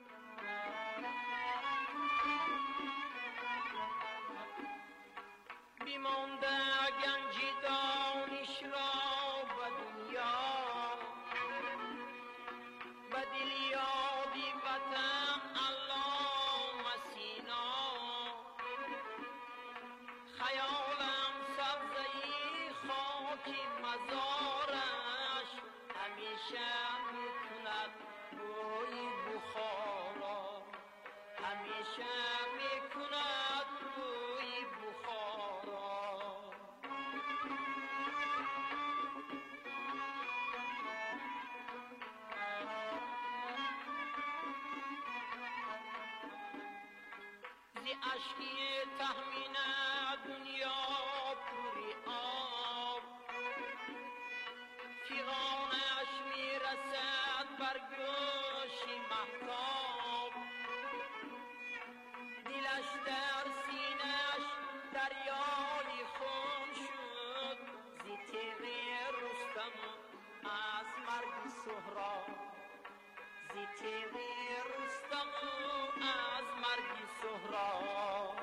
بیمانده گنجی دانش را به دنیا، به دل یادی وطن علام سینا، خیالم سبزه‌ای خاکی مزارش، همیشه میکند بوی بخارا، همیشه میکند بوی بخارا. زی اشکی تهمین دنیا پوری آب، فیغانش میرسد بر گوشی مهتاب، دلش در سینه‌اش دریای خون شد، زی تیغ رستم از مرگ سهراب، زی تیغ رستم از مرگ سهراب.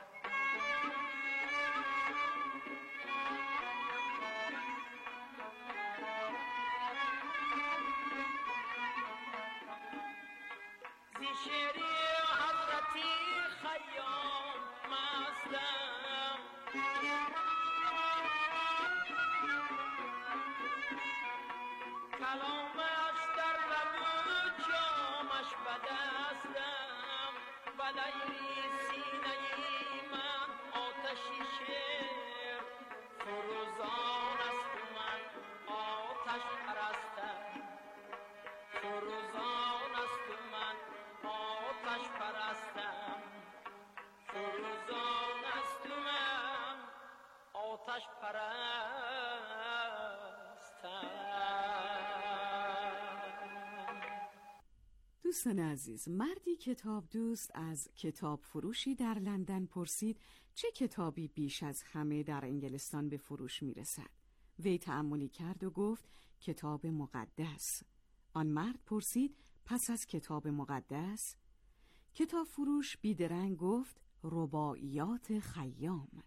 زی شعری حضرتی خیام مستم، کلام آتش پرستم سوزان است من آتش پرستم. دوستان عزیز، مردی کتاب دوست از کتاب فروشی در لندن پرسید چه کتابی بیش از همه در انگلستان به فروش میرسد. وی تأملی کرد و گفت کتاب مقدس. آن مرد پرسید پس از کتاب مقدس؟ کتاب فروش بیدرنگ گفت رباعیات خیام.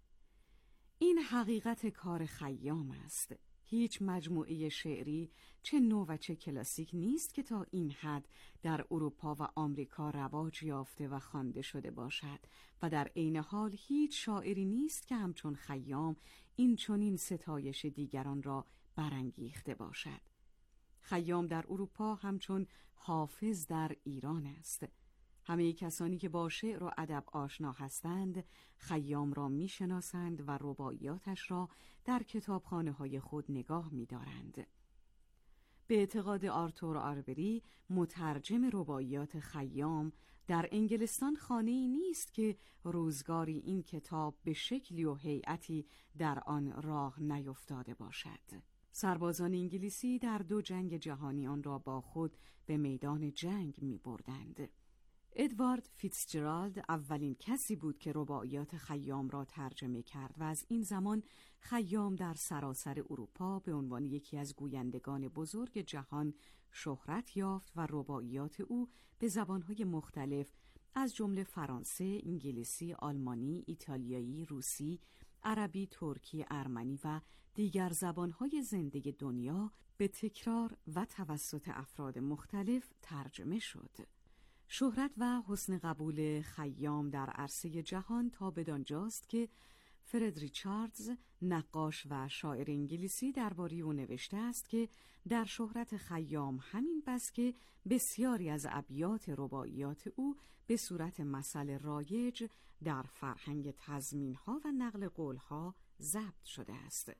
این حقیقت کار خیام است. هیچ مجموعه شعری چه نو و چه کلاسیک نیست که تا این حد در اروپا و آمریکا رواج یافته و خوانده شده باشد و در عین حال هیچ شاعری نیست که همچون خیام این چنین ستایش دیگران را برانگیخته باشد. خیام در اروپا همچون حافظ در ایران است. همه کسانی که با شعر و ادب آشنا هستند خیام را میشناسند و رباعیاتش را در کتابخانه‌های خود نگاه می‌دارند. به اعتقاد آرتور آربری مترجم رباعیات خیام در انگلستان خانه‌ای نیست که روزگاری این کتاب به شکلی و هیئتی در آن راه نیفتاده باشد. سربازان انگلیسی در دو جنگ جهانی آن را با خود به میدان جنگ می‌بردند. ادوارد فیتزجرالد اولین کسی بود که رباعیات خیام را ترجمه کرد و از این زمان خیام در سراسر اروپا به عنوان یکی از گویندگان بزرگ جهان شهرت یافت و رباعیات او به زبانهای مختلف از جمله فرانسه، انگلیسی، آلمانی، ایتالیایی، روسی، عربی، ترکی، ارمنی و دیگر زبانهای زنده دنیا به تکرار و توسط افراد مختلف ترجمه شد. شهرت و حسن قبول خیام در عرصه جهان تا بدانجاست که فرد ریچاردز، نقاش و شاعر انگلیسی درباره او نوشته است که در شهرت خیام همین بس که بسیاری از ابیات رباعیات او به صورت مثل رایج در فرهنگ تضمین‌ها و نقل قول‌ها ضبط شده است.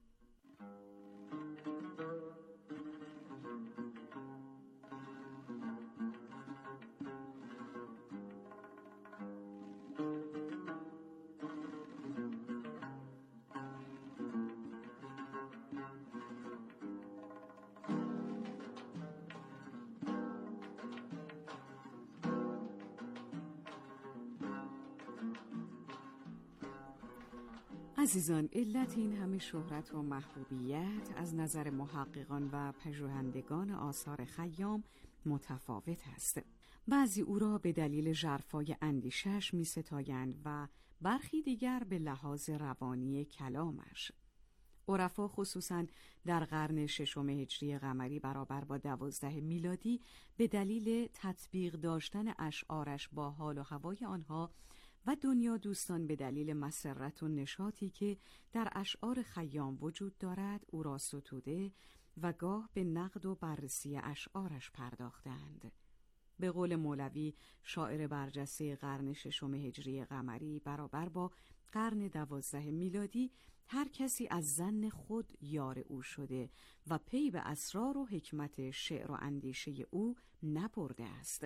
عزیزان، علت این همه شهرت و محبوبیت از نظر محققان و پژوهندگان آثار خیام متفاوت است. بعضی او را به دلیل ژرفای اندیشش می ستایند و برخی دیگر به لحاظ روانی کلامش. عرفا خصوصاً در قرن ششم هجری قمری برابر با دوازده میلادی به دلیل تطبیق داشتن اشعارش با حال و هوای آنها و دنیا دوستان به دلیل مسرت و نشاطی که در اشعار خیام وجود دارد او را ستوده و گاه به نقد و بررسی اشعارش پرداختند. به قول مولوی، شاعر برجسته قرن ششم هجری قمری برابر با قرن دوازده میلادی، هر کسی از ظن خود یار او شده و پی به اسرار و حکمت شعر و اندیشه او نبرده است.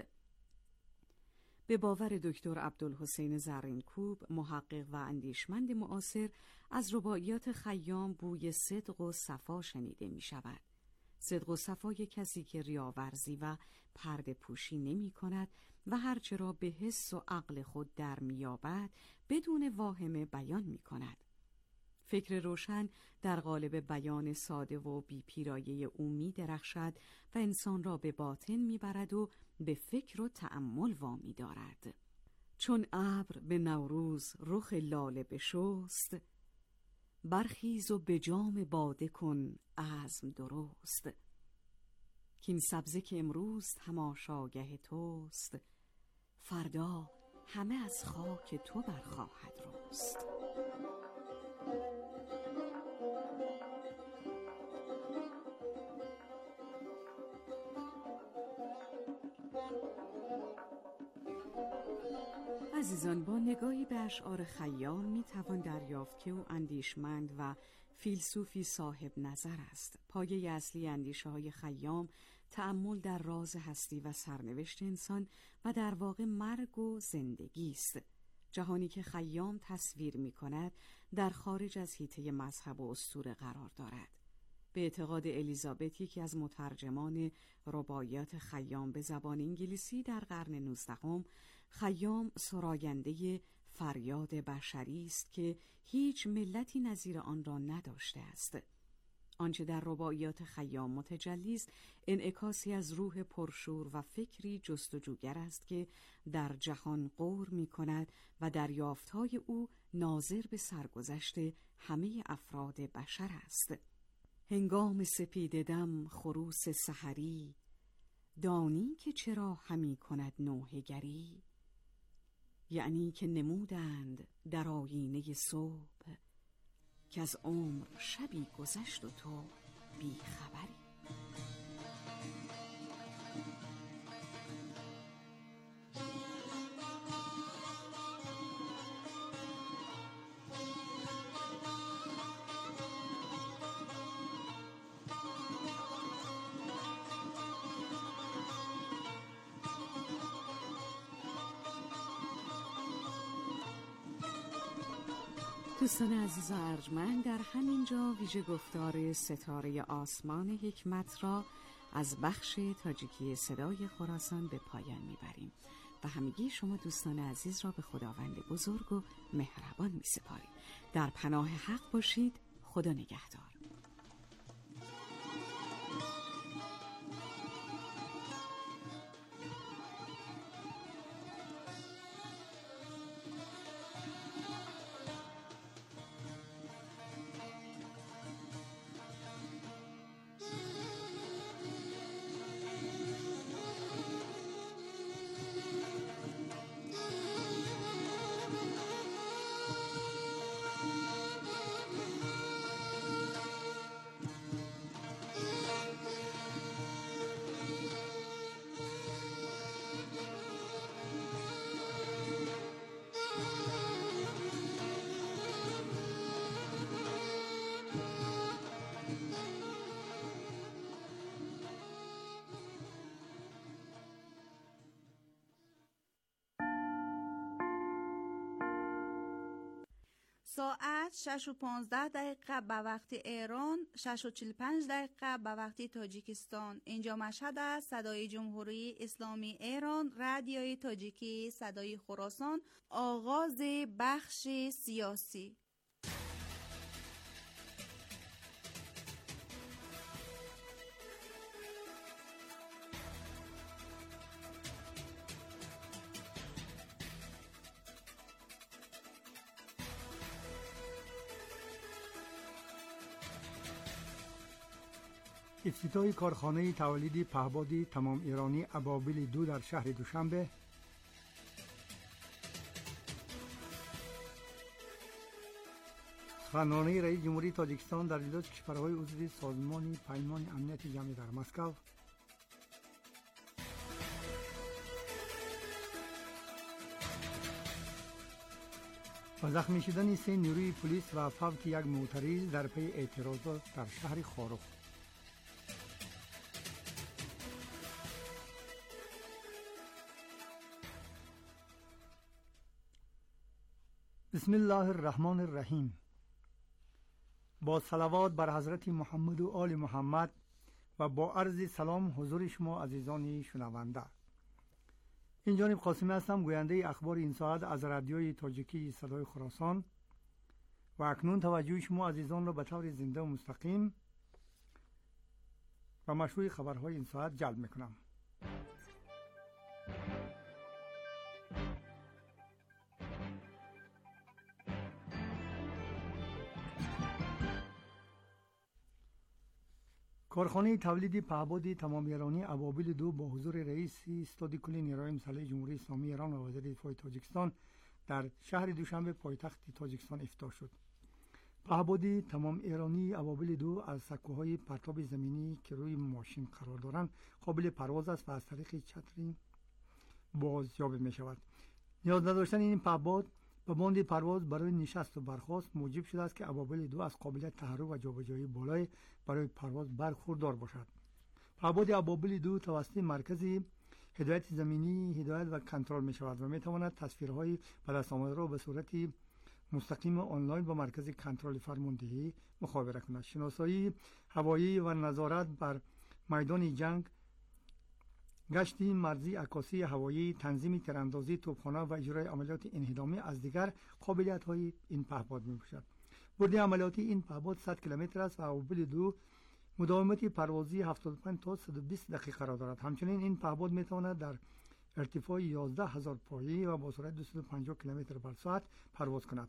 به باور دکتر عبدالحسین زرینکوب، محقق و اندیشمند معاصر، از رباعیات خیام بوی صدق و صفا شنیده می شود. صدق و صفای کسی که ریاورزی و پرده پوشی نمی کند و هرچه را به حس و عقل خود در می یابد بدون واهمه بیان می کند. فکر روشن در قالب بیان ساده و بی پیرایه او می درخشد و انسان را به باطن می برد و به فکر و تأمل وامی دارد. چون ابر به نوروز رخ لاله بشست، برخیز و به جام باده کن عزم درست. کین سبزه که امروز تماشاگه توست، فردا همه از خاک تو برخواهد رست. عزیزان، با نگاهی به اشعار خیام می توان دریافت که او اندیشمند و فیلسوفی صاحب نظر است. پایه اصلی اندیشه های خیام تأمل در راز هستی و سرنوشت انسان و در واقع مرگ و زندگی است. جهانی که خیام تصویر می کند در خارج از حیطه مذهب و اسطوره قرار دارد. به اعتقاد الیزابت، یکی از مترجمان رباعیات خیام به زبان انگلیسی در قرن نوزدهم، خیام سراینده فریاد بشری است که هیچ ملتی نظیر آن را نداشته است. آنچه در رباعیات خیام متجلی است، انعکاسی از روح پرشور و فکری جستجوگر است که در جهان غور می کند و دریافت‌های او ناظر به سرگذشت همه افراد بشر است. هنگام سپید دم خروس سحری، دانی که چرا همی کند نوحه گری. یعنی که نمودند در آیینه صبح، که از عمر شبی گذشت و تو بی خبری. دوستان عزیز و ارجمند، در همین جا ویژه گفتار ستاره آسمان حکمت را از بخش تاجیکی صدای خراسان به پایان میبریم و همگی شما دوستان عزیز را به خداوند بزرگ و مهربان میسپاریم. در پناه حق باشید. خدا نگهدار. ساعت شش و پانزده دقیقه به وقت ایران، شش و چهل و پنج دقیقه به وقت تاجیکستان. اینجا مشهد است. صدای جمهوری اسلامی ایران، رادیوی تاجیکی صدای خراسان. آغاز بخش سیاسی. افتتاح کارخانه تولید پهپادی تمام ایرانی ابابیل دو در شهر دوشنبه، سخنرانی رئیس جمهوری تاجیکستان در جلوی کشورهای عضو سازمان پیمان امنیت جمعی در مسکو، و زخمی شدن سه نیروی پلیس و فوت یک معترض در پی اعتراضات در شهر خارخ. بسم الله الرحمن الرحیم. با صلوات بر حضرت محمد و آل محمد و با عرض سلام حضور شما عزیزان شنونده. این جانب قاسمی هستم، گوینده اخبار این ساعت از رادیوی تاجیکی صدای خراسان، و اکنون توجه شما عزیزان را به طور زنده و مستقیم و مشروع خبرهای این ساعت جلب میکنم. کارخانه تولید پهپاد تمام ایرانی ابابیل دو با حضور رئیس استاد کل نیروهای مسلح جمهوری اسلامی ایران و وزیر دفاع تاجیکستان در شهر دوشنبه پایتخت تاجیکستان افتتاح شد. پهپاد تمام ایرانی ابابیل دو از سکوهای پرتاب زمینی که روی ماشین قرار دارند قابل پرواز است و از طریق چتری بازیابی می شود. نیاز نداشتن این پهپاد به باند پرواز برای نشست و برخاست موجب شده است که ابابیل دو از قابلیت تحرک و جابجایی بالای برای پرواز برخوردار باشد. پهپاد ابابیل دو توسط مرکز هدایت زمینی هدایت و کنترل می شود و می تواند تصویرهای به دست آمده را به صورت مستقیم آنلاین با مرکز کنترل فرماندهی مخابره کند. شناسایی هوایی و نظارت بر میدان جنگ، گشتی مرزی، عکاسی هوایی، تنظیم تیراندازی توپخانه و اجرای عملیات انهدامی از دیگر قابلیت‌های این پهپاد می‌باشد. برد عملیاتی این پهپاد صد کیلومتر است و ابابیل دو مداومت پروازی هفتاد و پنج تا صد و بیست دقیقه را دارد. همچنین این پهپاد می‌تواند در ارتفاع یازده هزار پایه و با سرعت دویست و پنجاه کیلومتر بر ساعت پرواز کند.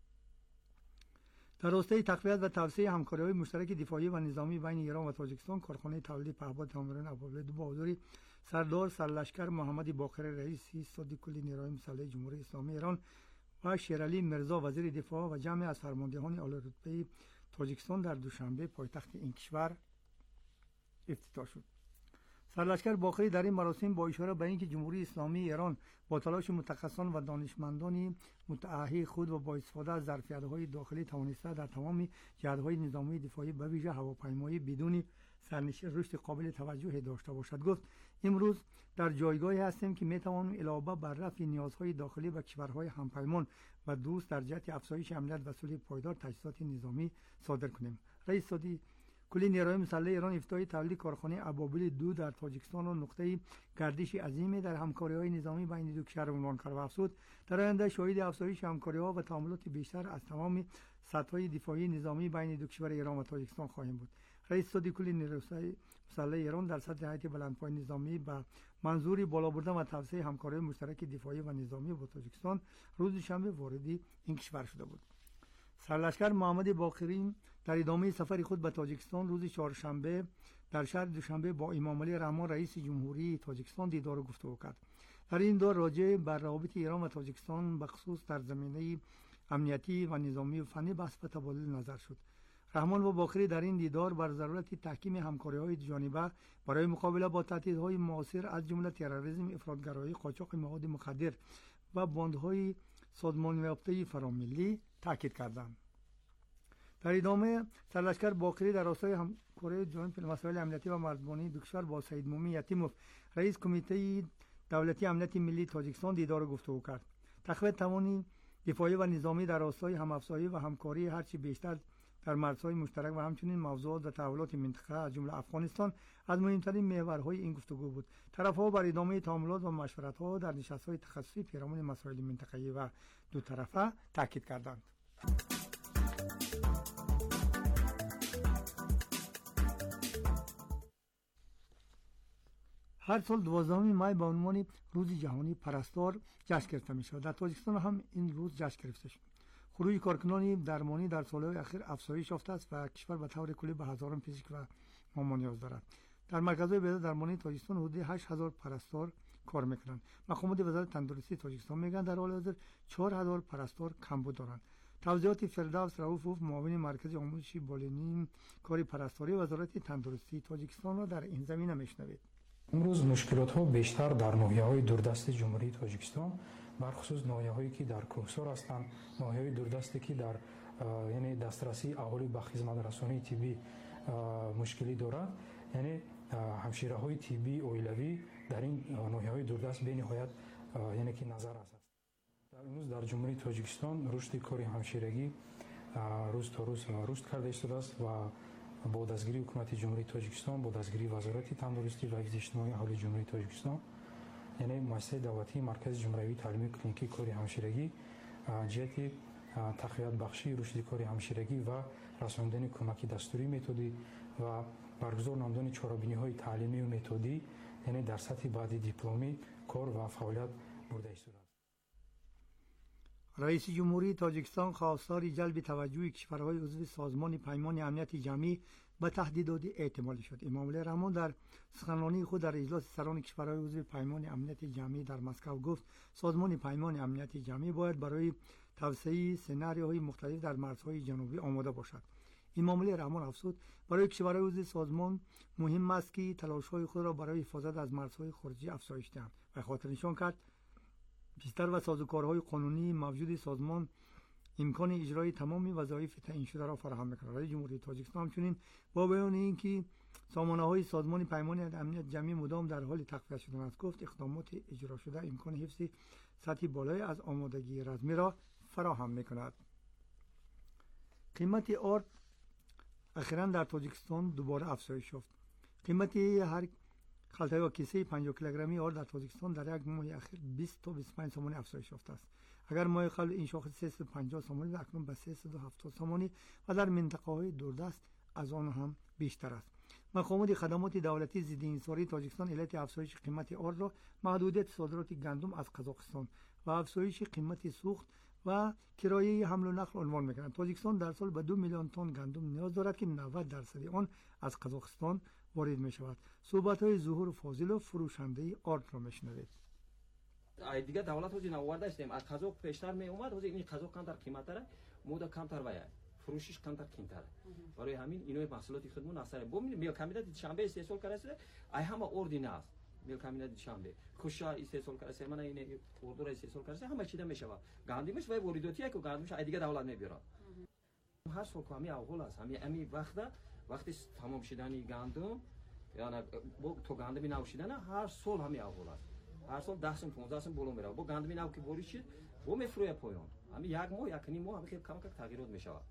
در راستای تقویت و توسعه همکاری‌های مشترک دفاعی و نظامی بین ایران و تاجیکستان، کارخانه تولید پهپاد تامران ابابیل دو با حضور سردار سرلشکر محمد باقر رئیس صدی کل نیروهای مسلح جمهوری اسلامی ایران و شیرعلی مرزا وزیر دفاع و جمع از فرماندهان اعلی رتبه تاجیکستان در دوشنبه پایتخت این کشور افتتاح شد. سرلشکر باقری در این مراسم با اشاره به اینکه جمهوری اسلامی ایران با تلاش متخصصان و دانشمندان متأهل خود و با استفاده از ظرفیت‌های داخلی توانسته در تمام جهت‌های نظامی دفاعی به ویژه هواپیمایی بدون سرنشین رشد قابل توجهی داشته باشد. گفت امروز در جایگاهی هستیم که می‌توانیم علاوه بر رفع نیازهای داخلی و کشورهای همپیمان و دوست در جهت افزایش امنیت و صلح پایدار تجهیزات نظامی صادر کنیم. رئیس صدی کل نیروهای مسلح ایران افتتاح تولید کارخانه ابابیل دو در تاجیکستان را نقطه گردش عظیمی در همکاری‌های نظامی بین دو کشور عنوان کرد و افزود در آینده شاهد افزایش همکاری‌ها و تعاملات بیشتر از تمام سطح‌های دفاعی نظامی بین دو کشور ایران و تاجیکستان خواهیم بود. رئیس صدی کل نیروهای مسلح ایران در سطح هیئت بلندپایه نظامی به منظور بالا بردن و توسعه همکاری مشترک دفاعی و نظامی با تاجیکستان روز شنبه وارد این کشور شده بود. سرلشکر محمد باقری در ادامه سفر خود به تاجیکستان روز چهارشنبه در شهر دوشنبه با امام علی رحمان رئیس جمهوری تاجیکستان دیدار و گفتگو کرد. در این دور راجع بر روابط ایران و تاجیکستان به خصوص در زمینه امنیتی و نظامی و فنی بحث و تبادل نظر شد. رحمان و باقری در این دیدار بر ضرورت تحکیم همکاری‌های دوجانبه برای مقابله با تهدیدهای معاصر از جمله تروریسم، افراطگرایی، قاچاق مواد مخدر و باندهای سازمان‌یافته فراملی تاکید کردند. در ادامه سرلشکر باقری در راستای همکاری جهانی در مسائل امنیتی و مرزبانی دو کشور با سید مومی یتیموف رئیس کمیته دولتی امنیت ملی تاجیکستان دیدار و گفتگو کرد. تقویت توان دفاعی و نظامی در راستای همافزایی و همکاری هرچی بیشتر در مرزهای مشترک و همچنین موضوعات و تحولات منطقه از جمله افغانستان از مهمترین محورهای این گفتگو بود. طرف‌ها بر ادامه تعاملات و مشورت‌ها در نشست‌های تخصصی پیرامون مسائل منطقه‌ای و دو طرفه تاکید کردند. هر سال دوازدهم می به عنوان روز جهانی پرستار جشن گرفته می شود. در تاجیکستان هم این روز جشن گرفته شد. خروج کارکنان درمانی در سالهای اخیر افزایش یافته است و کشور به طور کلی به هزاران پزشک و مامان نیاز دارد. در مرکزهای بهداشت درمانی تاجیکستان حدود هشت هزار پرستار کار میکنند. مقامات وزارت تندرستی تاجیکستان میگن در حال حاضر چهار هزار پرستار کمبود دارند. توضیحات فردوس رؤوفوف معاون مرکز آموزشی بالینی کاری پرستاری وزارت تندرستی تاجیکستان را در این زمینه میشنوید. امروز مشکلات ها بیشتر در ناحیه‌های دوردست جمهوری تاجیکستان، برخصوص ناحیه‌هایی که در کوهسار هستند، ناحیه‌های دوردستی که در یعنی دسترسی اهالی به خدمات رسانی طبی مشکلی دارد، یعنی همشیره‌های طبی اولیوی در این ناحیه‌های دوردست به نهایت یعنی که نظر است. در امروز در جمهوری تاجیکستان رشد کاری همشیرگی روز تا روز رشد کرده است و با دستگیری حکومت جمهوری تاجیکستان، با دستگیری وزارت تندرستی و حفظ اجتماعی اهالی جمهوری تاجیکستان، یعنی مؤسسه دولتی مرکز جمهوری تعلیمی کلینیکی کاری همشیرگی جهت تقویت بخشی رشد کاری همشیرگی و رساندن کمک دستوری متدی و برگزار نمودن چهاربینی‌های تعلیمی و متدی، یعنی در سطح بعد دیپلمی کار و فعالیت برده است. رئیس جمهوری تاجیکستان خواستار جلب توجه کشورهای عضو سازمان پیمان امنیت جمعی به تهدیدات احتمالی شد. امام علی رحمان در سخنرانی خود در اجلاس سران کشورهای عضو پیمان امنیت جمعی در مسکو گفت سازمان پیمان امنیت جمعی باید برای توسعه سناریوهای مختلف در مرزهای جنوبی آماده باشد. امام علی رحمان افزود برای کشورهای عضو سازمان مهم است که تلاش‌های خود را برای حفاظت از مرزهای خارجی افزایش دهند و خاطر نشان کرد بیشتر و سازوکارهای قانونی موجود سازمان امکان اجرای تمامی وظایف تعیین شده را فراهم می‌کند. رئیس جمهوری تاجیکستان همچنین با بیان اینکه سامانه های سازمان پیمان امنیت جمعی مدام در حال تقویت شدن است. گفت اقدامات اجرا شده امکان حفظ سطح بالای از آمادگی رزمی را فراهم می‌کند. قیمت آرد اخیراً در تاجیکستان دوباره افزایش یافت. قیمت هر خلطه یا کیسه پنجاه کیلوگرمی آرد در تاجیکستان در یک ماه اخیر بیست تا بیست و پنج سومانی افزایش یافته است. اگر ماه قبل این شاخص سیصد و پنجاه سومانی اکنون به سیصد و هفتاد سومانی و در منطقه‌های دوردست از آن هم بیشتر است. مقامات خدمات دولتی ضد انحصاری تاجیکستان علت افزایش قیمت آرد را محدودیت صادرات گندم از قزاقستان و افزایش قیمت سوخت و کرایه حمل و نقل عنوان می‌کنند. تاجیکستان در سال به دو میلیون تن گندم نیاز دارد که نود درصد آن از قزاقستان وارد می‌شود. صحبت‌های ظهور فاضل فروشنده آرد را می‌شنوید. دیگه دولت روزی نوارده استیم از قزاق پیشتر می اومد روزی این قزاق کمتر قیمت داره مودا کمتر وایه فروشش کمتر قیمتره برای همین اینو محصولات خودمون اثر بو میل کمیت شنبه استحصال کرده ای همه اوردینه است میل کمیت شنبه کوشا استحصال کرده من این اوردر استحصال کرده همه چیده میشه گندمش وای وارداتی که گندمش دیگه دولت نمیاره هر سال کمی اول است همین امی وقت وقتی تمام شدن گندم یعنی تو گندمی نو شدن هر سال همین اول است هر سال ده سن پانزده سن بالا میره با گندمی نو که بوری شد و میفروє پایان همین یک ماه یک نیم ماه همین کم کم تغییرات میشود.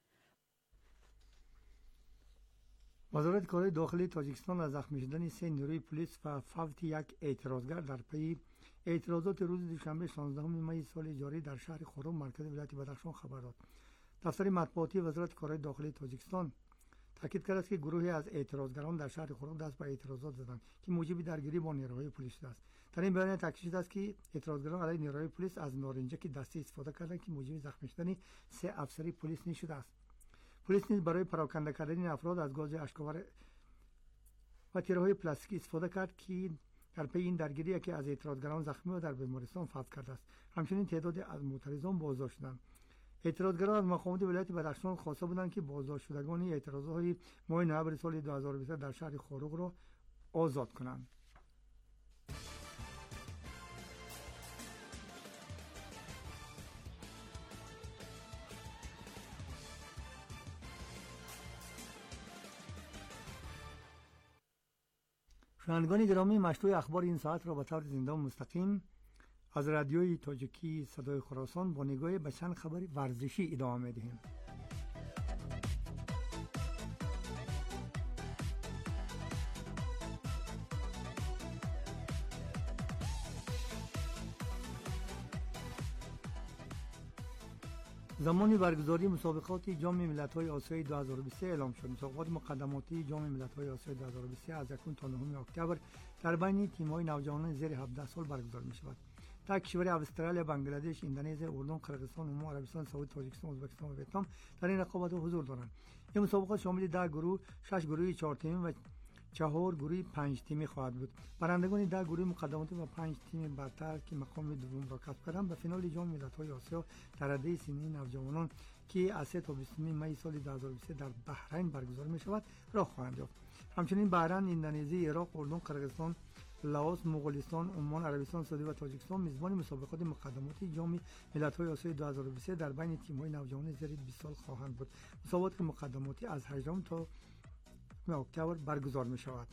وزارت کارهای داخلی تاجیکستان از زخمی شدن سه نیروی پلیس و فوت یک اعتراضگر در پی اعتراضات روز دوشنبه شانزدهم می سال جاری در شهر خرم مرکز ولایت بدخشان خبر داد. دفتر مطبوعاتی وزارت کارهای داخلی تاجیکستان تاکید کرد که گروهی از اعتراضگران در شهر خرم دست به اعتراضات زدند که موجب درگیری با نیروهای پلیس است. در این بیانیه تاکید شده است که اعتراضگران علیه نیروهای پلیس از نارنجک دستی استفاده کردند که موجب زخمی شدن سه افسر پلیس نشده است. پلیس نیز برای پراکنده کردن این افراد از گاز اشک‌آور و تیره‌های پلاستیکی استفاده کرد که در پی این درگیری که از اعتراضگران زخمی و در بیمارستان فوت کرده است. همچنین تعدادی از معترضان بازداشت شدند. اعتراضگران از مقامات ولایت بدخشان خواسته بودند که بازداشت شدگان اعتراضهای ماه نوامبر سال دو هزار و بیست در شهر خاروق را آزاد کنند. شنوندگان گرامی، مشروع اخبار این ساعت را به طور زنده و مستقیم از رادیوی تاجیکی صدای خراسان با نگاه به چند خبر ورزشی ادامه می‌دهیم. زمان برگزاری مسابقات جام ملت‌های آسیای دو هزار و بیست و سه اعلام شد. مسابقات مقدماتی جام ملت‌های آسیای دو هزار و بیست و سه از یکم تا نهم اکتبر در بین تیم‌های نوجوانان زیر هفده سال برگزار می‌شود. در کشور استرالیا، بنگلادش، اندونزی، اردن، قرقیزستان، عمان، عربستان سعودی، تاجیکستان، ازبکستان و ویتنام در این رقابت‌ها حضور دارند. این مسابقات شامل ده گروه، شش گروه چهار تیمی و چهار گروه پنج تیمی خواهد بود. برندگان ده گروه مقدماتی و پنج تیم برتر که مقام دوم را کسب کردند به فینال جام ملت‌های آسیا در رده سنی نوجوانان که از سه تا بیست می سال دو هزار و بیست و سه در بحرین برگزار می‌شود راه خواهند یافت. همچنین بحرین، اندونزی، عراق، اردن، قرقیزستان، لاوس، مغولستان، عمان، عربستان سعودی و تاجیکستان میزبان مسابقات مقدماتی جام ملت‌های آسیا دو هزار و بیست و سه در بین تیم‌های نوجوان زیر بیست سال خواهند بود. مسابقات مقدماتی از هجدهم تا اکتبر برگزار می‌شود.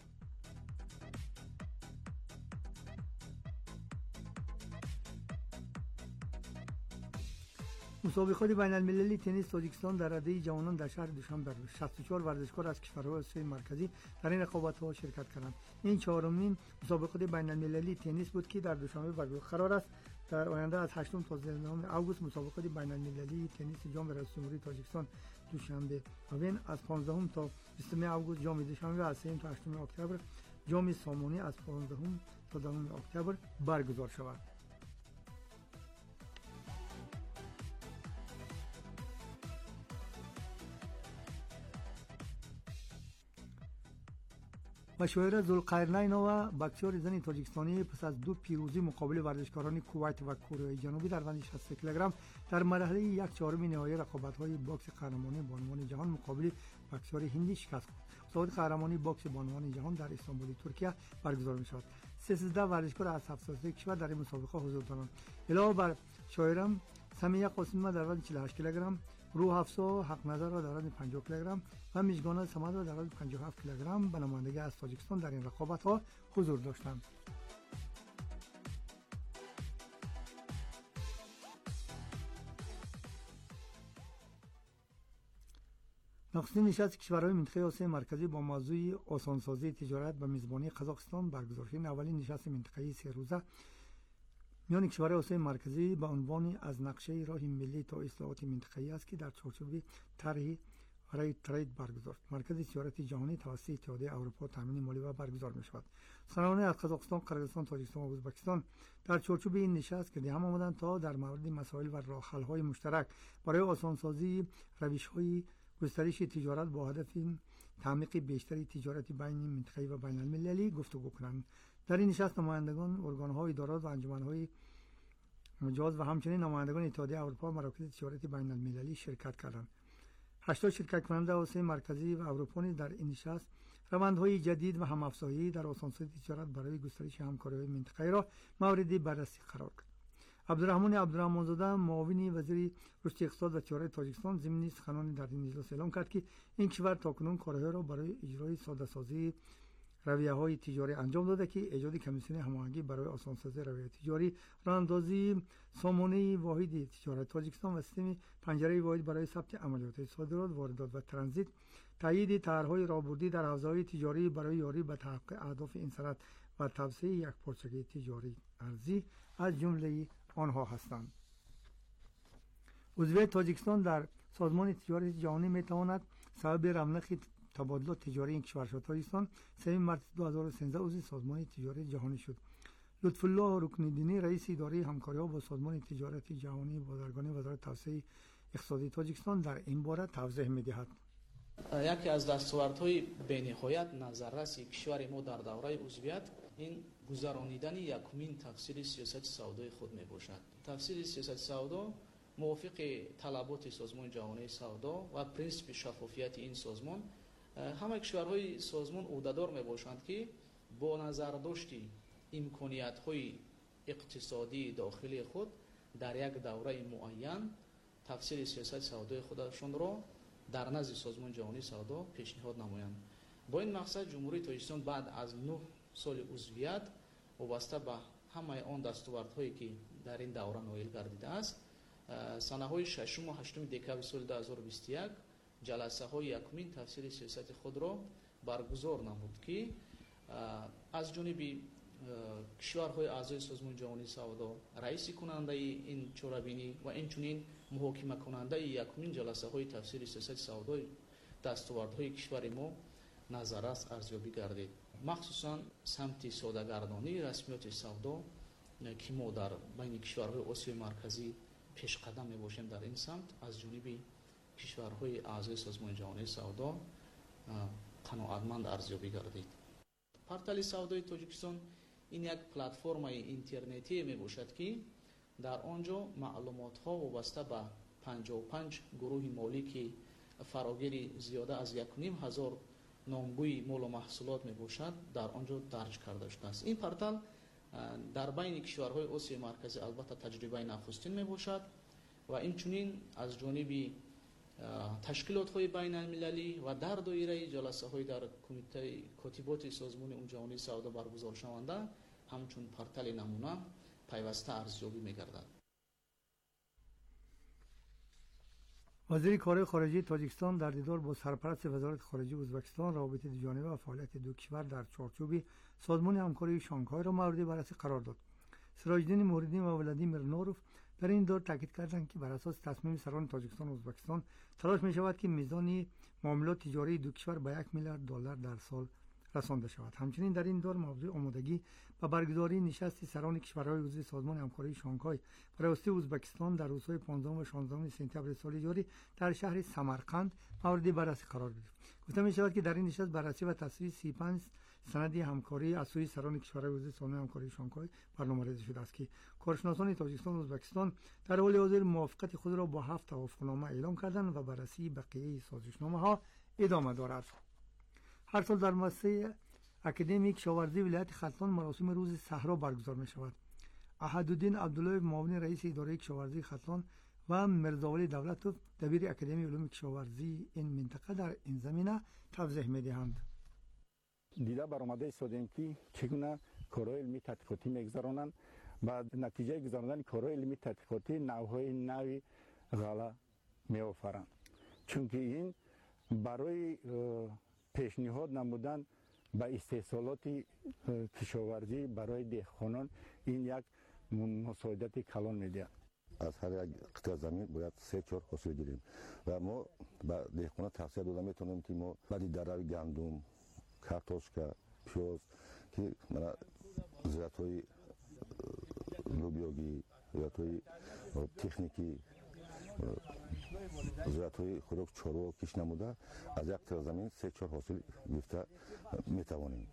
مسابقات بین المللی تنیس تاجیکستان در رده جوانان در شهر دوشنبه شصت و چهار ورزشکار از کشورهای آسیای مرکزی در این رقابت‌ها شرکت کردند. این چهارمین مسابقات بین المللی تنیس بود که در دوشنبه برگزار قرار است. در آینده از هشتم تا نهم اوت مسابقات بین المللی تنیس جام رئیس جمهوری تاجیکستان دوشنبه و از پانزدهم تا بیستم اوت جام دوشنبه، از سوم تا هشتم اکتبر جام سامانی از پانزدهم تا دهم اکتبر برگزار شود. مشاهیر ذوالقرنین بکسیار زن تاجیکستانی پس از دو پیروزی مقابل ورزشکاران کویت و کره جنوبی در وزن شصت کیلوگرم در مرحله یک چهارم نهایی رقابت‌های باکس قهرمانی بانوان جهان مقابل بکسیار هندی شکست خورد. مسابقات قهرمانی باکس بانوان جهان در استانبول ترکیه برگزار می‌شود. سیزده ورزشکار از هفت تا کشور در این مسابقه حضور دارند. علاوه بر شاعرم سمیه قاسمی در وزن چهل و هشت کیلوگرم، روح افزا حق نظر را در حد پنجاه کیلوگرم و میزگان صمد را در حد پنجاه و هفت کیلوگرم به نمایندگی از تاجیکستان در این رقابت ها حضور داشتند. نخستین نشست کشورهای منطقه آسیای مرکزی با موضوع آسانسازی تجارت به میزبانی قزاقستان برگزار شد. اولین نشست منطقه‌ای سه روزه میان کشورهای آسیای مرکزی با عنوان از نقشه راه ملی تا اصلاحات منطقه‌ای است که در چارچوب طرح برای ترید برگزار شد. مرکز تجارت جهانی توسط اتحادیه اروپا تامین مالی و برگزار می شود. سران از قزاقستان، قرقیزستان، تاجیکستان و ازبکستان در چارچوب این نشست که هم آمدند تا در مورد مسائل و راه‌حل‌های مشترک برای آسانسازی روش‌های گسترش تجارت با هدف تعمیق بیشتری تجارت بین منطقه‌ای و بین المللی گفتگو کنند. در این نشست نمایندگان ارگان‌های ادارات و انجمن‌های مجاز و همچنین نمایندگان اتحادیه اروپا و مراکز تجارت بین المللی شرکت کردند. هشتاد شرکت کننده آسیای مرکزی و اروپا نیز در این نشست روندهای جدید و هم‌افزایی در آسانسازی تجارت برای گسترش همکاری‌های منطقه‌ای را مورد بررسی قرار داد. عبدالرحمن عبدالرحمن‌زاده معاون وزیر رشد اقتصاد و تجارت تاجیکستان ضمن سخنان در این اجلاس اعلام کرد که این کشور تاکنون کارهای را برای اجرای ساده‌سازی رویه‌های تجاری انجام داده که ایجاد کمیسیون هماهنگی برای آسانسازی رویه تجاری، راه‌اندازی سامانه واحد تجارت تاجیکستان و سیستم پنجره واحد برای ثبت عملیات صادرات، واردات و ترانزیت، تایید طرح‌های راهبردی در حوزه‌های تجاری برای یاری به تحقق اهداف این صنعت و توسعه یکپارچگی تجاری ارزی از جمله آنها هستند. عضویت تاجیکستان در سازمان تجارت جهانی میتواند سبب رونق تبادلات تجاری این کشور شد. تاجیکستان سومین مارس دو هزار و سیزده عضو سازمان تجارت جهانی شد. لطف الله رکن‌الدینی رئیس اداره همکاری‌ها با سازمان تجارت جهانی بازرگانی وزارت توسعه اقتصادی تاجیکستان در این باره توضیح می‌دهد. یکی از دستاوردهای بی‌نهایت نظررسی کشور ما در دوره عضویت این گذرانیدن یکمین تفسیر سیاست سودای خود میباشد. تفسیر سیاست سودا موافق طلبات سازمان جهانی سودا و پرینسیپ شفافیت این سازمان همه کشورهای سازمان عهدهدار میباشند که با نظر داشتی امکانیت‌های اقتصادی داخلی خود در یک دوره معین تفسیر سیاست سودای خودشان را در نزد سازمان جهانی سودا پیشنهاد نمایند. با این مقصد جمهوری تاجیکستان بعد از نه سال عضویت وابسته به همه آن دستاوردهایی که در این دوره نایل گردیده است، سنه‌های ششم و هشتم دکمبر سال دو هزار و بیست و یک جلسه های یکمین تفسیر سیاست خود را برگزار نمود که از جانب کشورهای اعضای سازمان جهانی سودا رئیس کننده این چاره‌بینی و اینچنین محاکمه کننده یکمین جلسه های تفسیر سیاست سودای دستاوردهای کشور ما نظررس ارزیابی گردید. مخصوصا سمت سوداگردانی رسمیات سودا که ما در بین کشورهای آسیای مرکزی پیش قدم میباشیم در این سمت از جانب کشورهای اعضای سازمان جهانی سودا قناعتمند ارزیابی گردید. پورتال سودای تاجیکستان این یک پلتفرم اینترنتی میباشد که در آنجا معلومات ها وابسته به پنجاه و پنج گروه مالی که فراگیر زیاده از یک و نیم هزار نامگوی مال و محصولات می باشد در آنجا درج کرده شده است. این پورتال در بین کشورهای آسیای مرکزی البته تجربه نخستین می باشد و اینچنین از جانب تشکیلات های بین المللی و در دایره جلسه های در کمیته کاتبات سازمان جهانی سودا برگزار شونده همچون پورتال نمونه پیوسته ارزیابی می گردد. وزیر کار خارجه تاجیکستان در دیدار با سرپرست وزارت خارجه ازبکستان روابط دوجانبه و فعالیت دو کشور در چارچوب سازمان همکاری شانگهای را مورد بررسی قرار داد. سراج‌الدین موردی و ولادیمیر نوروف در این دور تاکید کردند که بر اساس تصمیم سران تاجیکستان و ازبکستان تلاش می شود که میزان معاملات تجاری دو کشور به یک میلیارد دلار در سال رسانده شود. همچنین در این دور موضوع آمادگی و برگزاری نشست سران کشورهای عضو سازمان همکاری شانگهای برای راستی ازبکستان در روزهای پانزدهم و شانزدهم سپتامبر سال جاری در شهر سمرقند مورد بررسی قرار گرفت. گفته می شود که در این نشست بررسی و تصویب سی و پنج سند همکاری از سوی سران کشورهای عضو سازمان همکاری شانگهای برنامه‌ریزی شده است که کارشناسان تاجیکستان و ازبکستان در حال حاضر موافقت خود را با هفت توافقنامه اعلام کردند و بررسی بقیه سازشنامه‌ها ادامه دارد. هر سال در مؤسسه اکادمی کشاورزی ولایت ختلان مراسم روز صحرا برگزار می شود. احدالدین عبدالله معاون رئیس اداره کشاورزی ختلان و مرزاولی دولتوف دبیر اکادمی علوم کشاورزی این منطقه در این زمینه توضیح می‌دهند. دیده برآمده ایستادیم که چگونه کارهای علمی تحقیقاتی می‌گذرانند و نتیجه گذراندن کارهای علمی تحقیقاتی نوهای نوی غله می‌آفرند. چون که این برای پیشنهاد نمودن به استحصالات کشاورزی برای دهقانان این یک مساعدت کلان می‌دهد. از هر یک قطعه زمین باید سه چهار حاصل گیریم و ما به دهقانان توصیه داده میتونیم که ما بعد دره گندم، کارتوشکا، پیاز که من زراعت‌های لوبیاگی، زراعت‌های تکنیکی، زراعت‌های خوراک چاروا کش نموده از یک قطعه زمین سه چهار حاصل گرفته میتوانیم.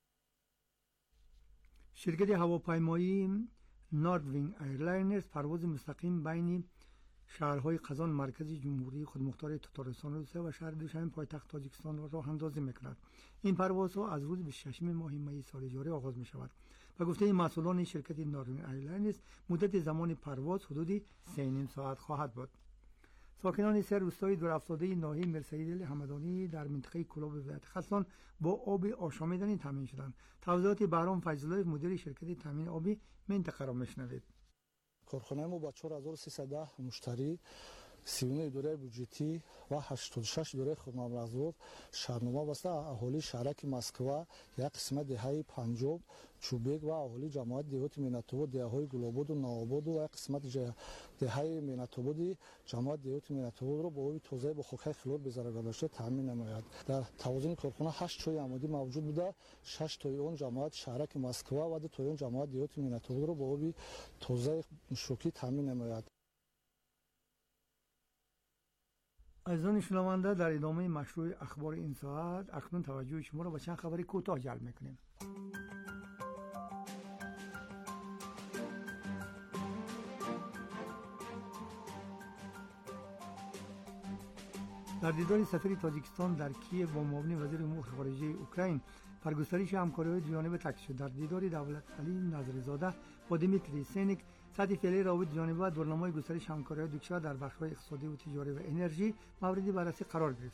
شرکت هواپیمایی نوردوینگ ایرلاینرز پرواز مستقیم بین شهرهای قزان مرکزی جمهوری خودمختار تاتارستان روسیه و شهر دوشنبه پایتخت تاجیکستان را راه اندازی می‌کند. این پروازها از روز بیست و ششم ماه می سال جاری آغاز می‌شود. و گفته مسئولان شرکت نوردوینگ ایرلاینرز مدت زمان پرواز حدود سه و نیم ساعت خواهد بود. ساکنان سه روستای دورافتاده ناحیه میرسیدل همدانی در منطقه کلاب ولایت خراسان با آب آشامیدنی تامین شدند. توضیحات بهرام فیض‌الله مدیر شرکت تامین آبی منطقه را میشنوید. کارخانه ما با چهار هزار و سیصد و ده مشتری، سی و نه دوره بودجتی و هشتاد و شش دوره خدمت‌رسان شهرنما بسته اهالی شهرک مسکو، یک قسمت دهه پنجاب، چوبک و اهالی جماعت دهات مینت‌آباد، دهه‌های گل‌آباد و نوآباد و یک قسمت دهه مینت‌آباد جماعت دهات مینت‌آباد را با آب تازه با خاک خلور به ضرر داشته تامین نماید. در توازن کارخانه هشت چای عمودی موجود بوده، شش تای آن جماعت شهرک مسکو و دو تای آن جماعت دهات مینت‌آباد را با آب تازه شوکی تامین نماید. عزیزان شنونده، در ادامه مشروع اخبار این ساعت اکنون توجه شما را به چند خبر کوتاه جلب می‌کنیم. در دیدار سفیر تاجیکستان در کیف با معاون وزیر امور خارجه اوکراین بر گسترش همکاری‌های دوجانبه تاکید شد. در دیدار دولتعلی نظری‌زاده با دیمیتری سنیک سطح فعلی روابط جانبی و دورنمای گسترش همکاری‌های دو کشور در بخش‌های اقتصادی و تجاری و انرژی موردی بررسی قرار گرفت.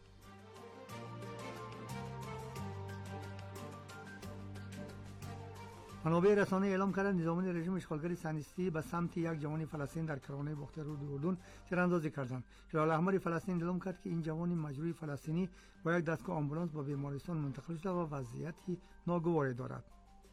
منابع رسانه اعلام کردند نظامیان رژیم اشغالگر صهیونیستی به سمت یک جوان فلسطینی در کرانه باخته رود اردن تیراندازی کردند. هلال احمر فلسطین اعلام کرد که این جوان مجروح فلسطینی با یک دستگاه آمبولانس به بیمارستان منتقل شده و وضعیتی ناگواری دارد.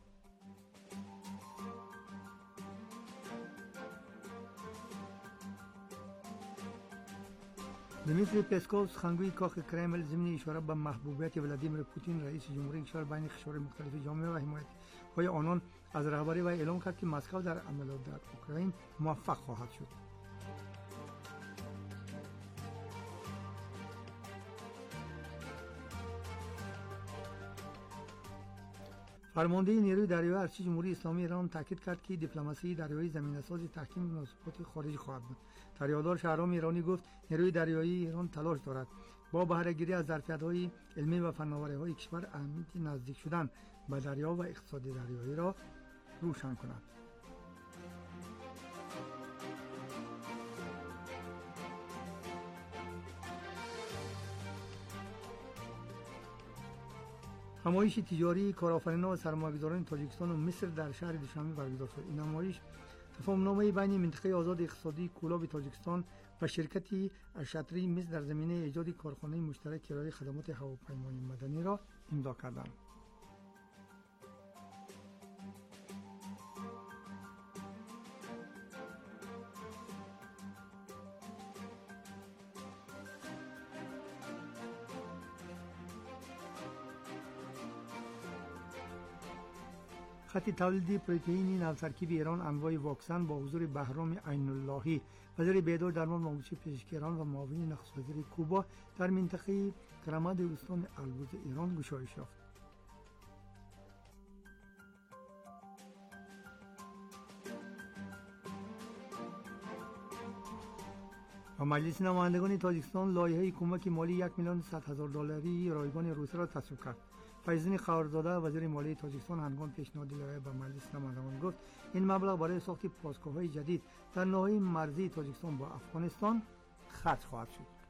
دمیتری پسکوف سخنگوی کاخ کرمل ضمن اشاره به محبوبیت ولادیمیر پوتین رئیس جمهوری کشور بین خشار مختلف جامعه و حمایت های آنان از رهبری و اعلام کرد که مسکو در عملیات در اوکراین موفق خواهد شد. فرمانده نیروی دریایی ارتش جمهوری اسلامی ایران تاکید کرد که دیپلماسی دریایی زمینه‌ساز تحکیم مناسبات خارجی خواهد بود. دریادار شهرام ایرانی گفت نیروی دریایی ایران تلاش دارد با بهره‌گیری از ظرفیت‌های علمی و فناوری‌های کشور اهمیت نزدیک شدن به دریا و اقتصاد دریایی را روشن کند. نمایش تجاری کارآفرینان و سرمایه‌گذاران تاجیکستان و مصر در شهر دوشنبه برگزار شد. این نمایش تفاهم‌نامه بین منطقه آزاد اقتصادی کولاب تاجیکستان و شرکت اشتری مصر در زمینه ایجاد کارخانه مشترک ارائه خدمات هواپیمایی مدنی را امضا کردند. خط تولید پروتئین نوترکیب ایران انواع واکسن با حضور بهرام عین اللهی وزیر بیدار درمان و آموزش پزشکیان و معاون نخست وزیر کوبا در منطقه کرماد استان البرز ایران گشایش یافت. و مجلس نمایندگان تاجیکستان لایحه کمک مالی یک میلیون صد هزار دلاری رایگان روسیه را تصویب کرد. فیض‌الدین خاورزاده وزیر مالی تاجیکستان هنگام پیشنهاد ارائه به مجلس نمایندگان گفت این مبلغ برای ساخت پاسگاه‌های جدید در ناحیه مرزی تاجیکستان با افغانستان خرج خواهد شد.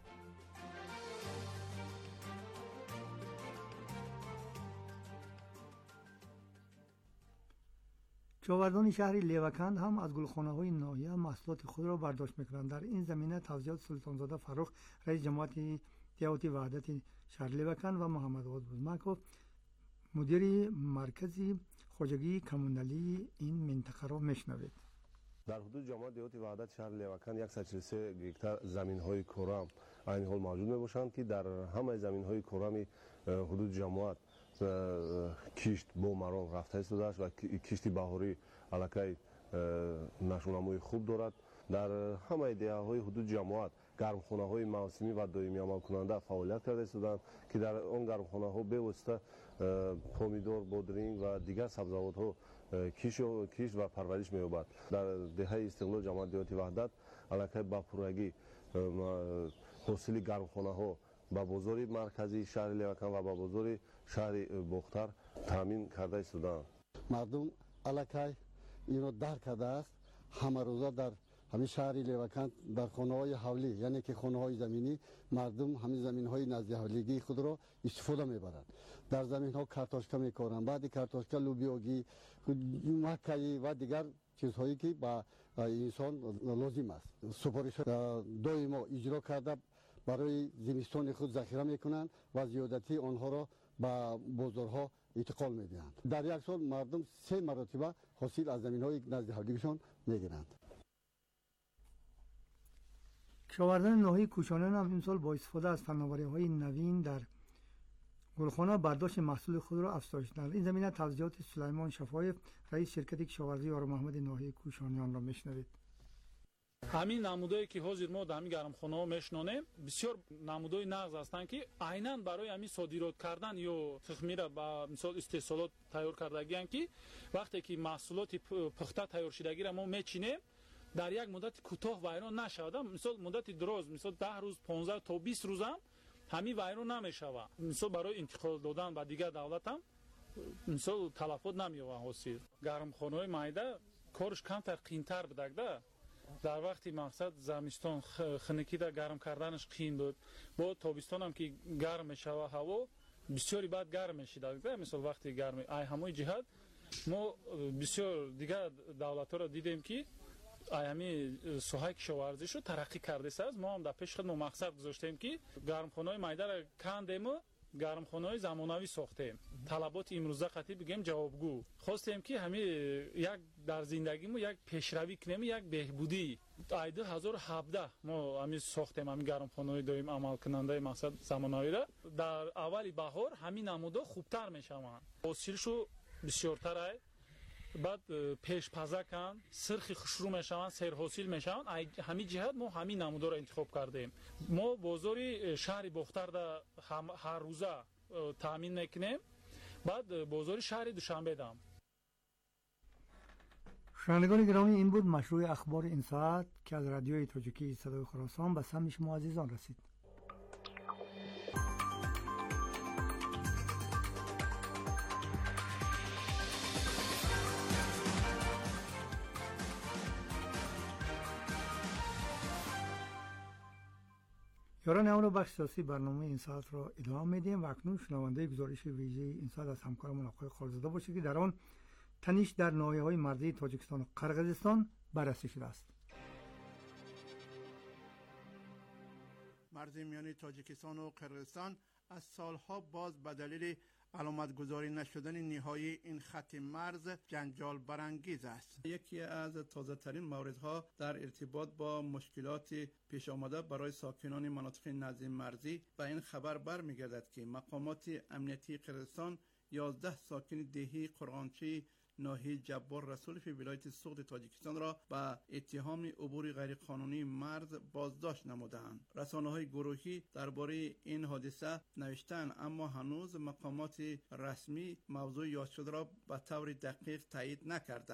شاوردان شهری لیوکند هم از گلخانه‌های ناحیه محصولات خود را برداشت می‌کنند. در این زمینه توضیحات سلطانزاده فرخ رئیس جماعت دیوتی وحدت شهر لیوکند و محمد آغاز بزمکوف مدیر مرکزی خواجگی کمونالی این منطقه را میشنوید. در حدود جماعت دیوتی وحدت شهر لیوکند صد و چهل و سه هکتار زمین‌های کورم این حال موجود میباشند که در همه زمین‌های کورم حدود جماعت کشت با مران رفته است و کشت بهاری علاقه نشوناموی خوب دارد. در همه دهه‌های حدود جماعت گرمخانه‌های موسمی و دائمی عمل کننده فعالیت کرده استند که در آن گرمخانه‌ها به واسطه پومیدور، بادرینگ و دیگر سبزیجات‌ها کیش و کیش و پرورش می‌یابد. در دهه استقلال جماعت دیوتی وحدت علاقه با پورگی حاصل گرمخانه‌ها با بازار مرکزی شهر لیوکند و با بازار شهر بختر تامین کرده استند. مردم علاقه اینو درک کرده است. همه روزا در همین شهر لیوکند در خانه‌های حولی یعنی که خانه‌های زمینی مردم همین زمین‌های نزد حولیگی خود را استفاده می‌برند. در زمین‌ها کارتاشکا می‌کارند. بعد کارتاشکا لوبیوگی مکایی و دیگر چیزهایی که با انسان لازم است. سپارش دائما اجرا کرده برای زمستان خود ذخیره می‌کنند و زیادتی آنها را با بازارها انتقال می‌دهند. در یک سال مردم سه مرتبه حاصل از زمین‌های نزد حولیگیشان می‌گیرند. شاوردان ناحیه کوشانیان هم این سال با استفاده از فناوری‌های نوین در گلخانه برداشت محصول خود را افزایش دادند. این زمینه توضیحات سلیمان شفایف رئیس شرکت کشاورزی آرام محمد ناحیه کوشانیان را میشنوید. همین نمودایی که حاضر ما در همین گرمخانه‌ها میشنونیم بسیار نمودای نغز هستند که عیناً برای همین صادرات کردن یا تخمی را با مثال استحصالات تیار کردگی هستند که وقتی که محصولات پخته تیار شدگی را ما میچینیم در یک مدت کوتاه ویران نشود. مثال مدت دراز مثال ده روز پانزده تا بیست روز هم همین ویران نمیشود. مثال برای انتقال دادن به دیگر دولت هم مثال تلفات نمی‌یابد حاصل. گرمخانه‌های معده کارش کمتر قین‌تر بدگده. در وقتی مقصد زمستان خنکی در گرم کردنش قین بود با تابستان هم که گرم میشود هوا بسیاری بعد گرم میشد. مثلا وقتی گرم ای همه جهت ما بسیار دیگر دولت ها را دیدیم که ای همه ساحه کشاورزی شو ترقی کرده است. ما هم در پیش خود ما مقصد گذاشتیم که گرمخانه‌های معده را کندیم و گرمخانه‌های زمانوی ساختیم. طلبات امروزه قطعی بگیم جوابگو خواستیم که همه یک در زندگیمو یک پیشروی کنیم، یک بهبودی. ای دو هزار و هفده ما همین ساختیم همین گرمخانه‌های دائم عمل کننده مقصد زمانوی را. در اولی بهار همین نمودا خوبتر میشوند. حاصلشو بسیارتر است. بعد پیش پزکن سرخی خوشرو میشوند، سیر حاصل میشوند. همین جهت ما همین نمودا را انتخاب کردیم. ما بازار شهر بختر در هر روزه تامین میکنیم. بعد بازار شهر دوشنبه دام. شنوندگان گرامی این بود مشروع اخبار این ساعت که از رادیوی تاجیکی صدای خراسان به سمع شما عزیزان رسید. یاران اول بخش سیاسی برنامه این ساعت را ادامه میدیم و اکنون شنونده گزارش ویژه این ساعت از همکارمون آقای خالزاده باشید که در آن تنش در ناحیه‌های مرزی تاجیکستان و قرقیزستان بررسی شده است. مرز میانی تاجیکستان و قرقیزستان از سالها باز به دلیل علامت گذاری نشدن نهایی این خط مرز جنجال برانگیز است. یکی از تازه ترین موردها در ارتباط با مشکلات پیش آمده برای ساکنان مناطق نزدیک مرزی و این خبر برمیگردد که مقامات امنیتی قرقیزستان یازده ساکن دهی قرغانچی ناحیه جبار رسول فی ولایت سوخت تاجیکستان را به اتهام عبور غیرقانونی مرز بازداشت نمودند. رسانه‌های گروهی درباره این حادثه نوشتند اما هنوز مقامات رسمی موضوع یاد شده را به طور دقیق تایید نکردند.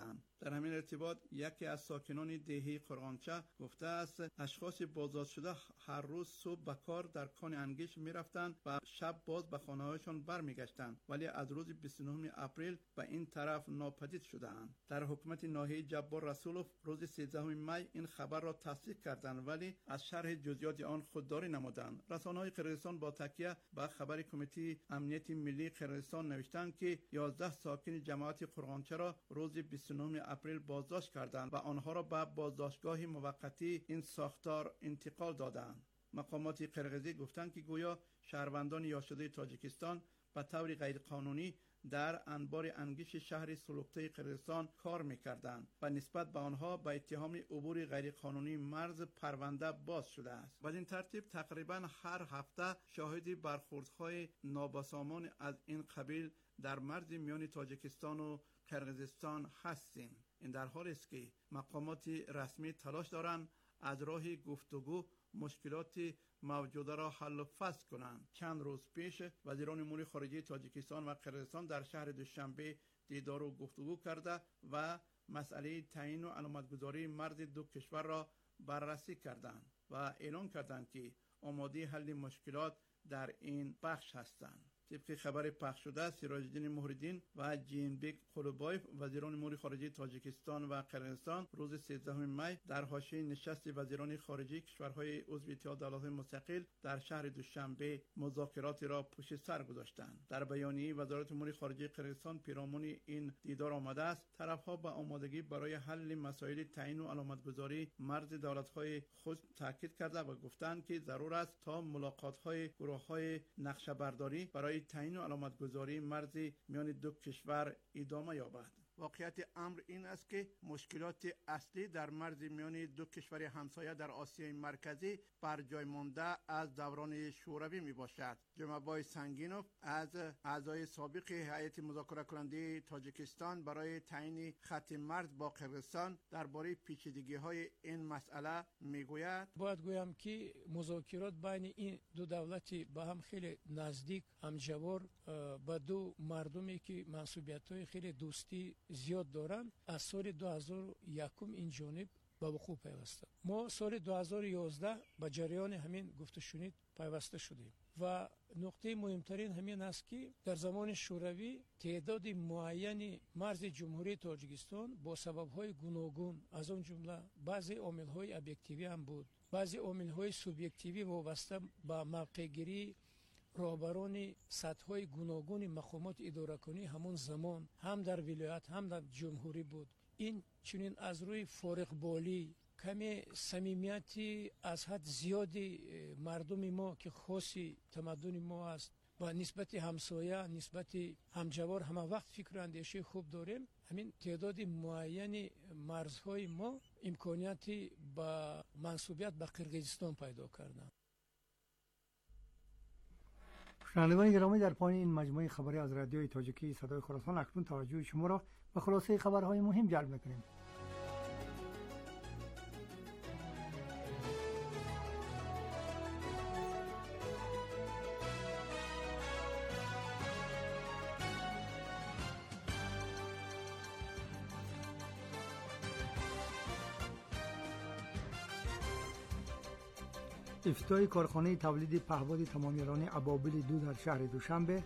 در همین ارتباط یکی از ساکنان دهی قرغانچه گفته است اشخاص بازداشت شده هر روز صبح به کار در کان انگیش میرفتند و شب باز به خانه‌هایشان برمیگشتند، ولی از روز بیست و نهم اپریل به این طرف ناپدید شده‌اند. در حکومت ناحیه جبار رسولوف روز سیزدهم می این خبر را تصدیق کردند، ولی از شرح جزئیات آن خودداری نمودند. رسانه‌های قرغیزستان با تکیه به خبر کمیته امنیت ملی قرغیزستان نوشتند که یازده ساکن جماعت قرغانچه را روز بیست و نهم اپریل بازداشت کردند و آنها را به بازداشتگاه موقتی این ساختار انتقال دادند. مقامات قرغیزی گفتند که گویا شهروندان یادشده تاجیکستان به طور غیرقانونی در انبار انگیش شهر سلوکته قرغیزستان کار می‌کردند و نسبت به آنها به اتهام عبور غیرقانونی مرز پرونده باز شده است. با این ترتیب تقریبا هر هفته شاهد برخوردهای نابسامان از این قبیل در مرز میان تاجیکستان و قرغیزستان هستیم. این در حالی است که مقامات رسمی تلاش دارند از راه گفتگو مشکلات موجوده را حل و فصل کنند. چند روز پیش وزیران امور خارجه تاجیکستان و قرغیزستان در شهر دوشنبه دیدار و گفتگو کرده و مسئله تعیین و علامتگذاری مرز دو کشور را بررسی کردند و اعلام کردند که آماده حل مشکلات در این بخش هستند. طبق خبر پخش شده، سراج الدین مهردین و جینبک قلوبایف وزیران امور خارجه تاجیکستان و قرغیزستان روز سیزدهم می در حاشیه نشست وزیران خارجه کشورهای عضو اتحاد ایالات متحده در شهر دوشنبه مذاکراتی را پشت سر گذاشتند. در بیانیه وزارت امور خارجه قرغیزستان پیرامون این دیدار آمده است طرفها به آمادگی برای حل مسائل تعیین و علامتگذاری مرز دولت‌های خود تاکید کرده و گفتند که ضرور است تا ملاقات‌های گروه‌های نقشه‌برداری برای تعیین و علامتگذاری مرز میان دو کشور ادامه یابد. واقعیت امر این است که مشکلات اصلی در مرز میان دو کشور همسایه در آسیای مرکزی بر جای مانده از دوران شوروی می باشد. جمعبای سنگینوف از اعضای سابق هیئت مذاکره کننده تاجیکستان برای تعیین خط مرز با قرغیزستان درباره پیچیدگی‌های این مسئله میگوید: باید گویم که مذاکرات بین این دو دولتی با هم خیلی نزدیک همجوار با دو مردمی که منسوبیت‌های خیلی دوستی زیاد دارند از سال دو هزار و یک این جانب به وقوع پیوسته. ما سال دو هزار و یازده به جریان همین گفته شنید پیوسته شدیم و نقطه مهمترین همین است که در زمان شوروی تعداد معین مرز جمهوری تاجیکستان با سبب‌های گوناگون از آن جمله بعضی عامل‌های ابجکتیوی هم بود، بعضی عامل‌های سوبژکتیوی وابسته به موقع‌گیری رهبران سطح‌های گوناگون مقامات اداره‌کنی همون زمان هم در ولایت هم در جمهوری بود. این چنین از روی فارغبالی کمی صمیمیتی از حد زیادی مردم ما که خاصی تمدن ما است و نسبت همسایه نسبت همجوار همه وقت فکر و اندیشه خوب داریم، همین تعداد معین مرزهای ما امکانیتی با منسوبیت به قرغیزستان پیدا کردن. شنوندگان گرامی، در پایان این مجموعه خبری از رادیوی تاجیکی صدای خراسان اکنون توجه شما را به خلاصه خبرهای مهم جلب می‌کنیم. افتتاح کارخانه تولید پهپاد تمامیرانه ابابیل دو در شهر دوشنبه،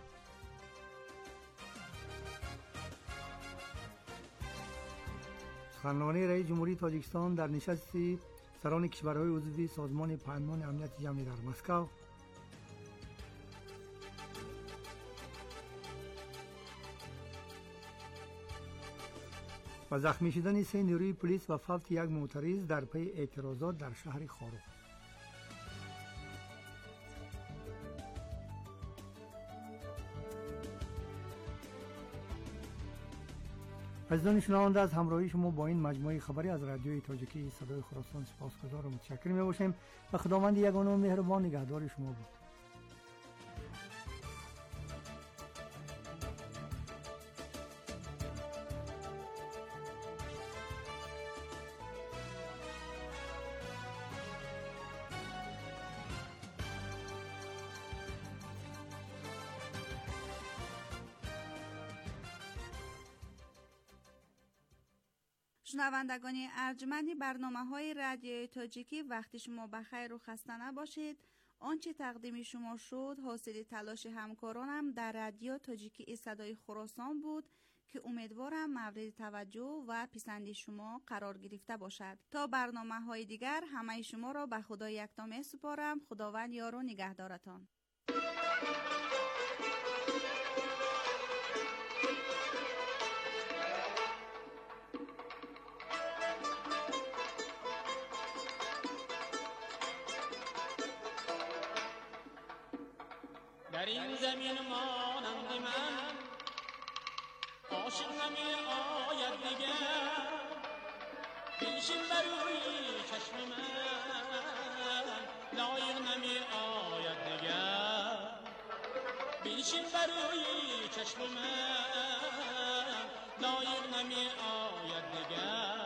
سخنرانی رئیس جمهوری تاجیکستان در نشست سران کشورهای عضو سازمان پیمان امنیت جمعی در مسکو، و زخمی شدن سه نیروی پلیس و فوت یک معترض در پی اعتراضات در شهر خارو. عزیزان شنونده، از همراهی شما با این مجموعه خبری از رادیوی تاجیکی صدای خراسان سپاسگزار و متشکر می باشیم و خداوند یگانه و مهربان نگهدار شما بود. شنوندگان ارجمند برنامه های رادیوی تاجیکی، وقتی شما بخیر و خسته نباشید. آنچه تقدیم شما شد حاصل تلاش همکارانم در رادیو تاجیکی صدای خراسان بود که امیدوارم مورد توجه و پسند شما قرار گرفته باشد. تا برنامه های دیگر همه شما را به خدای یکتا سپارم. خداوند یار و نگهدارتان. در این زمین مانند من عاشق نمی آید دیگر، پیشین بروی چشم من لایق نمی آید دیگر، پیشین بروی چشم من لایق نمی آید دیگر.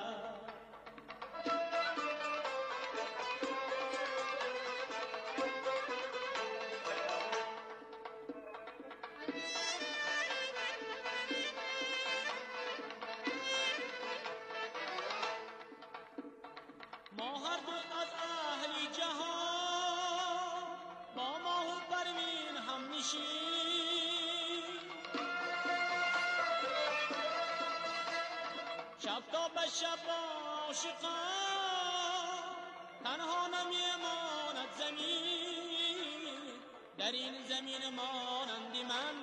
شب تا به شب عاشقان تنها نمیماند زمین، در این زمین مانندی من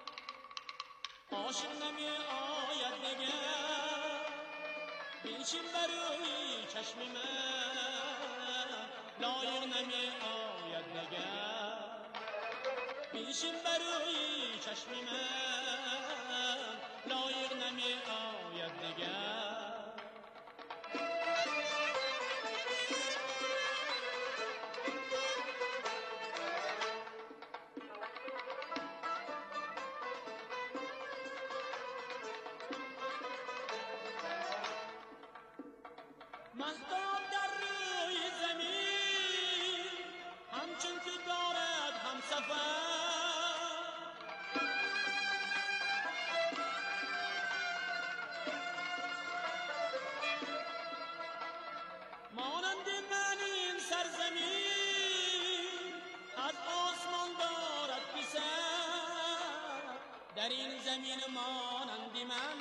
عاشق نمی آید دیگر، پیشین بروی چشم من لایق نمی آید دیگر، پیشین بروی چشم من لایق نمی آید دیگر. مهتاب در روی زمین همچون که دارد همسفر، مانند من این سرزمین از آسمان دارد پسر، در این زمین مانند من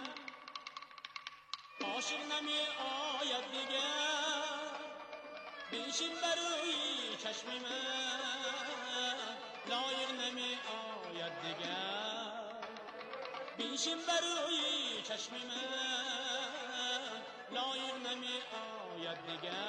عاشق نمی آید دیگر، پیشین بروی چشم من لایق نمی آید دیگر، پیشین بروی چشم من لایق نمی آید دیگر.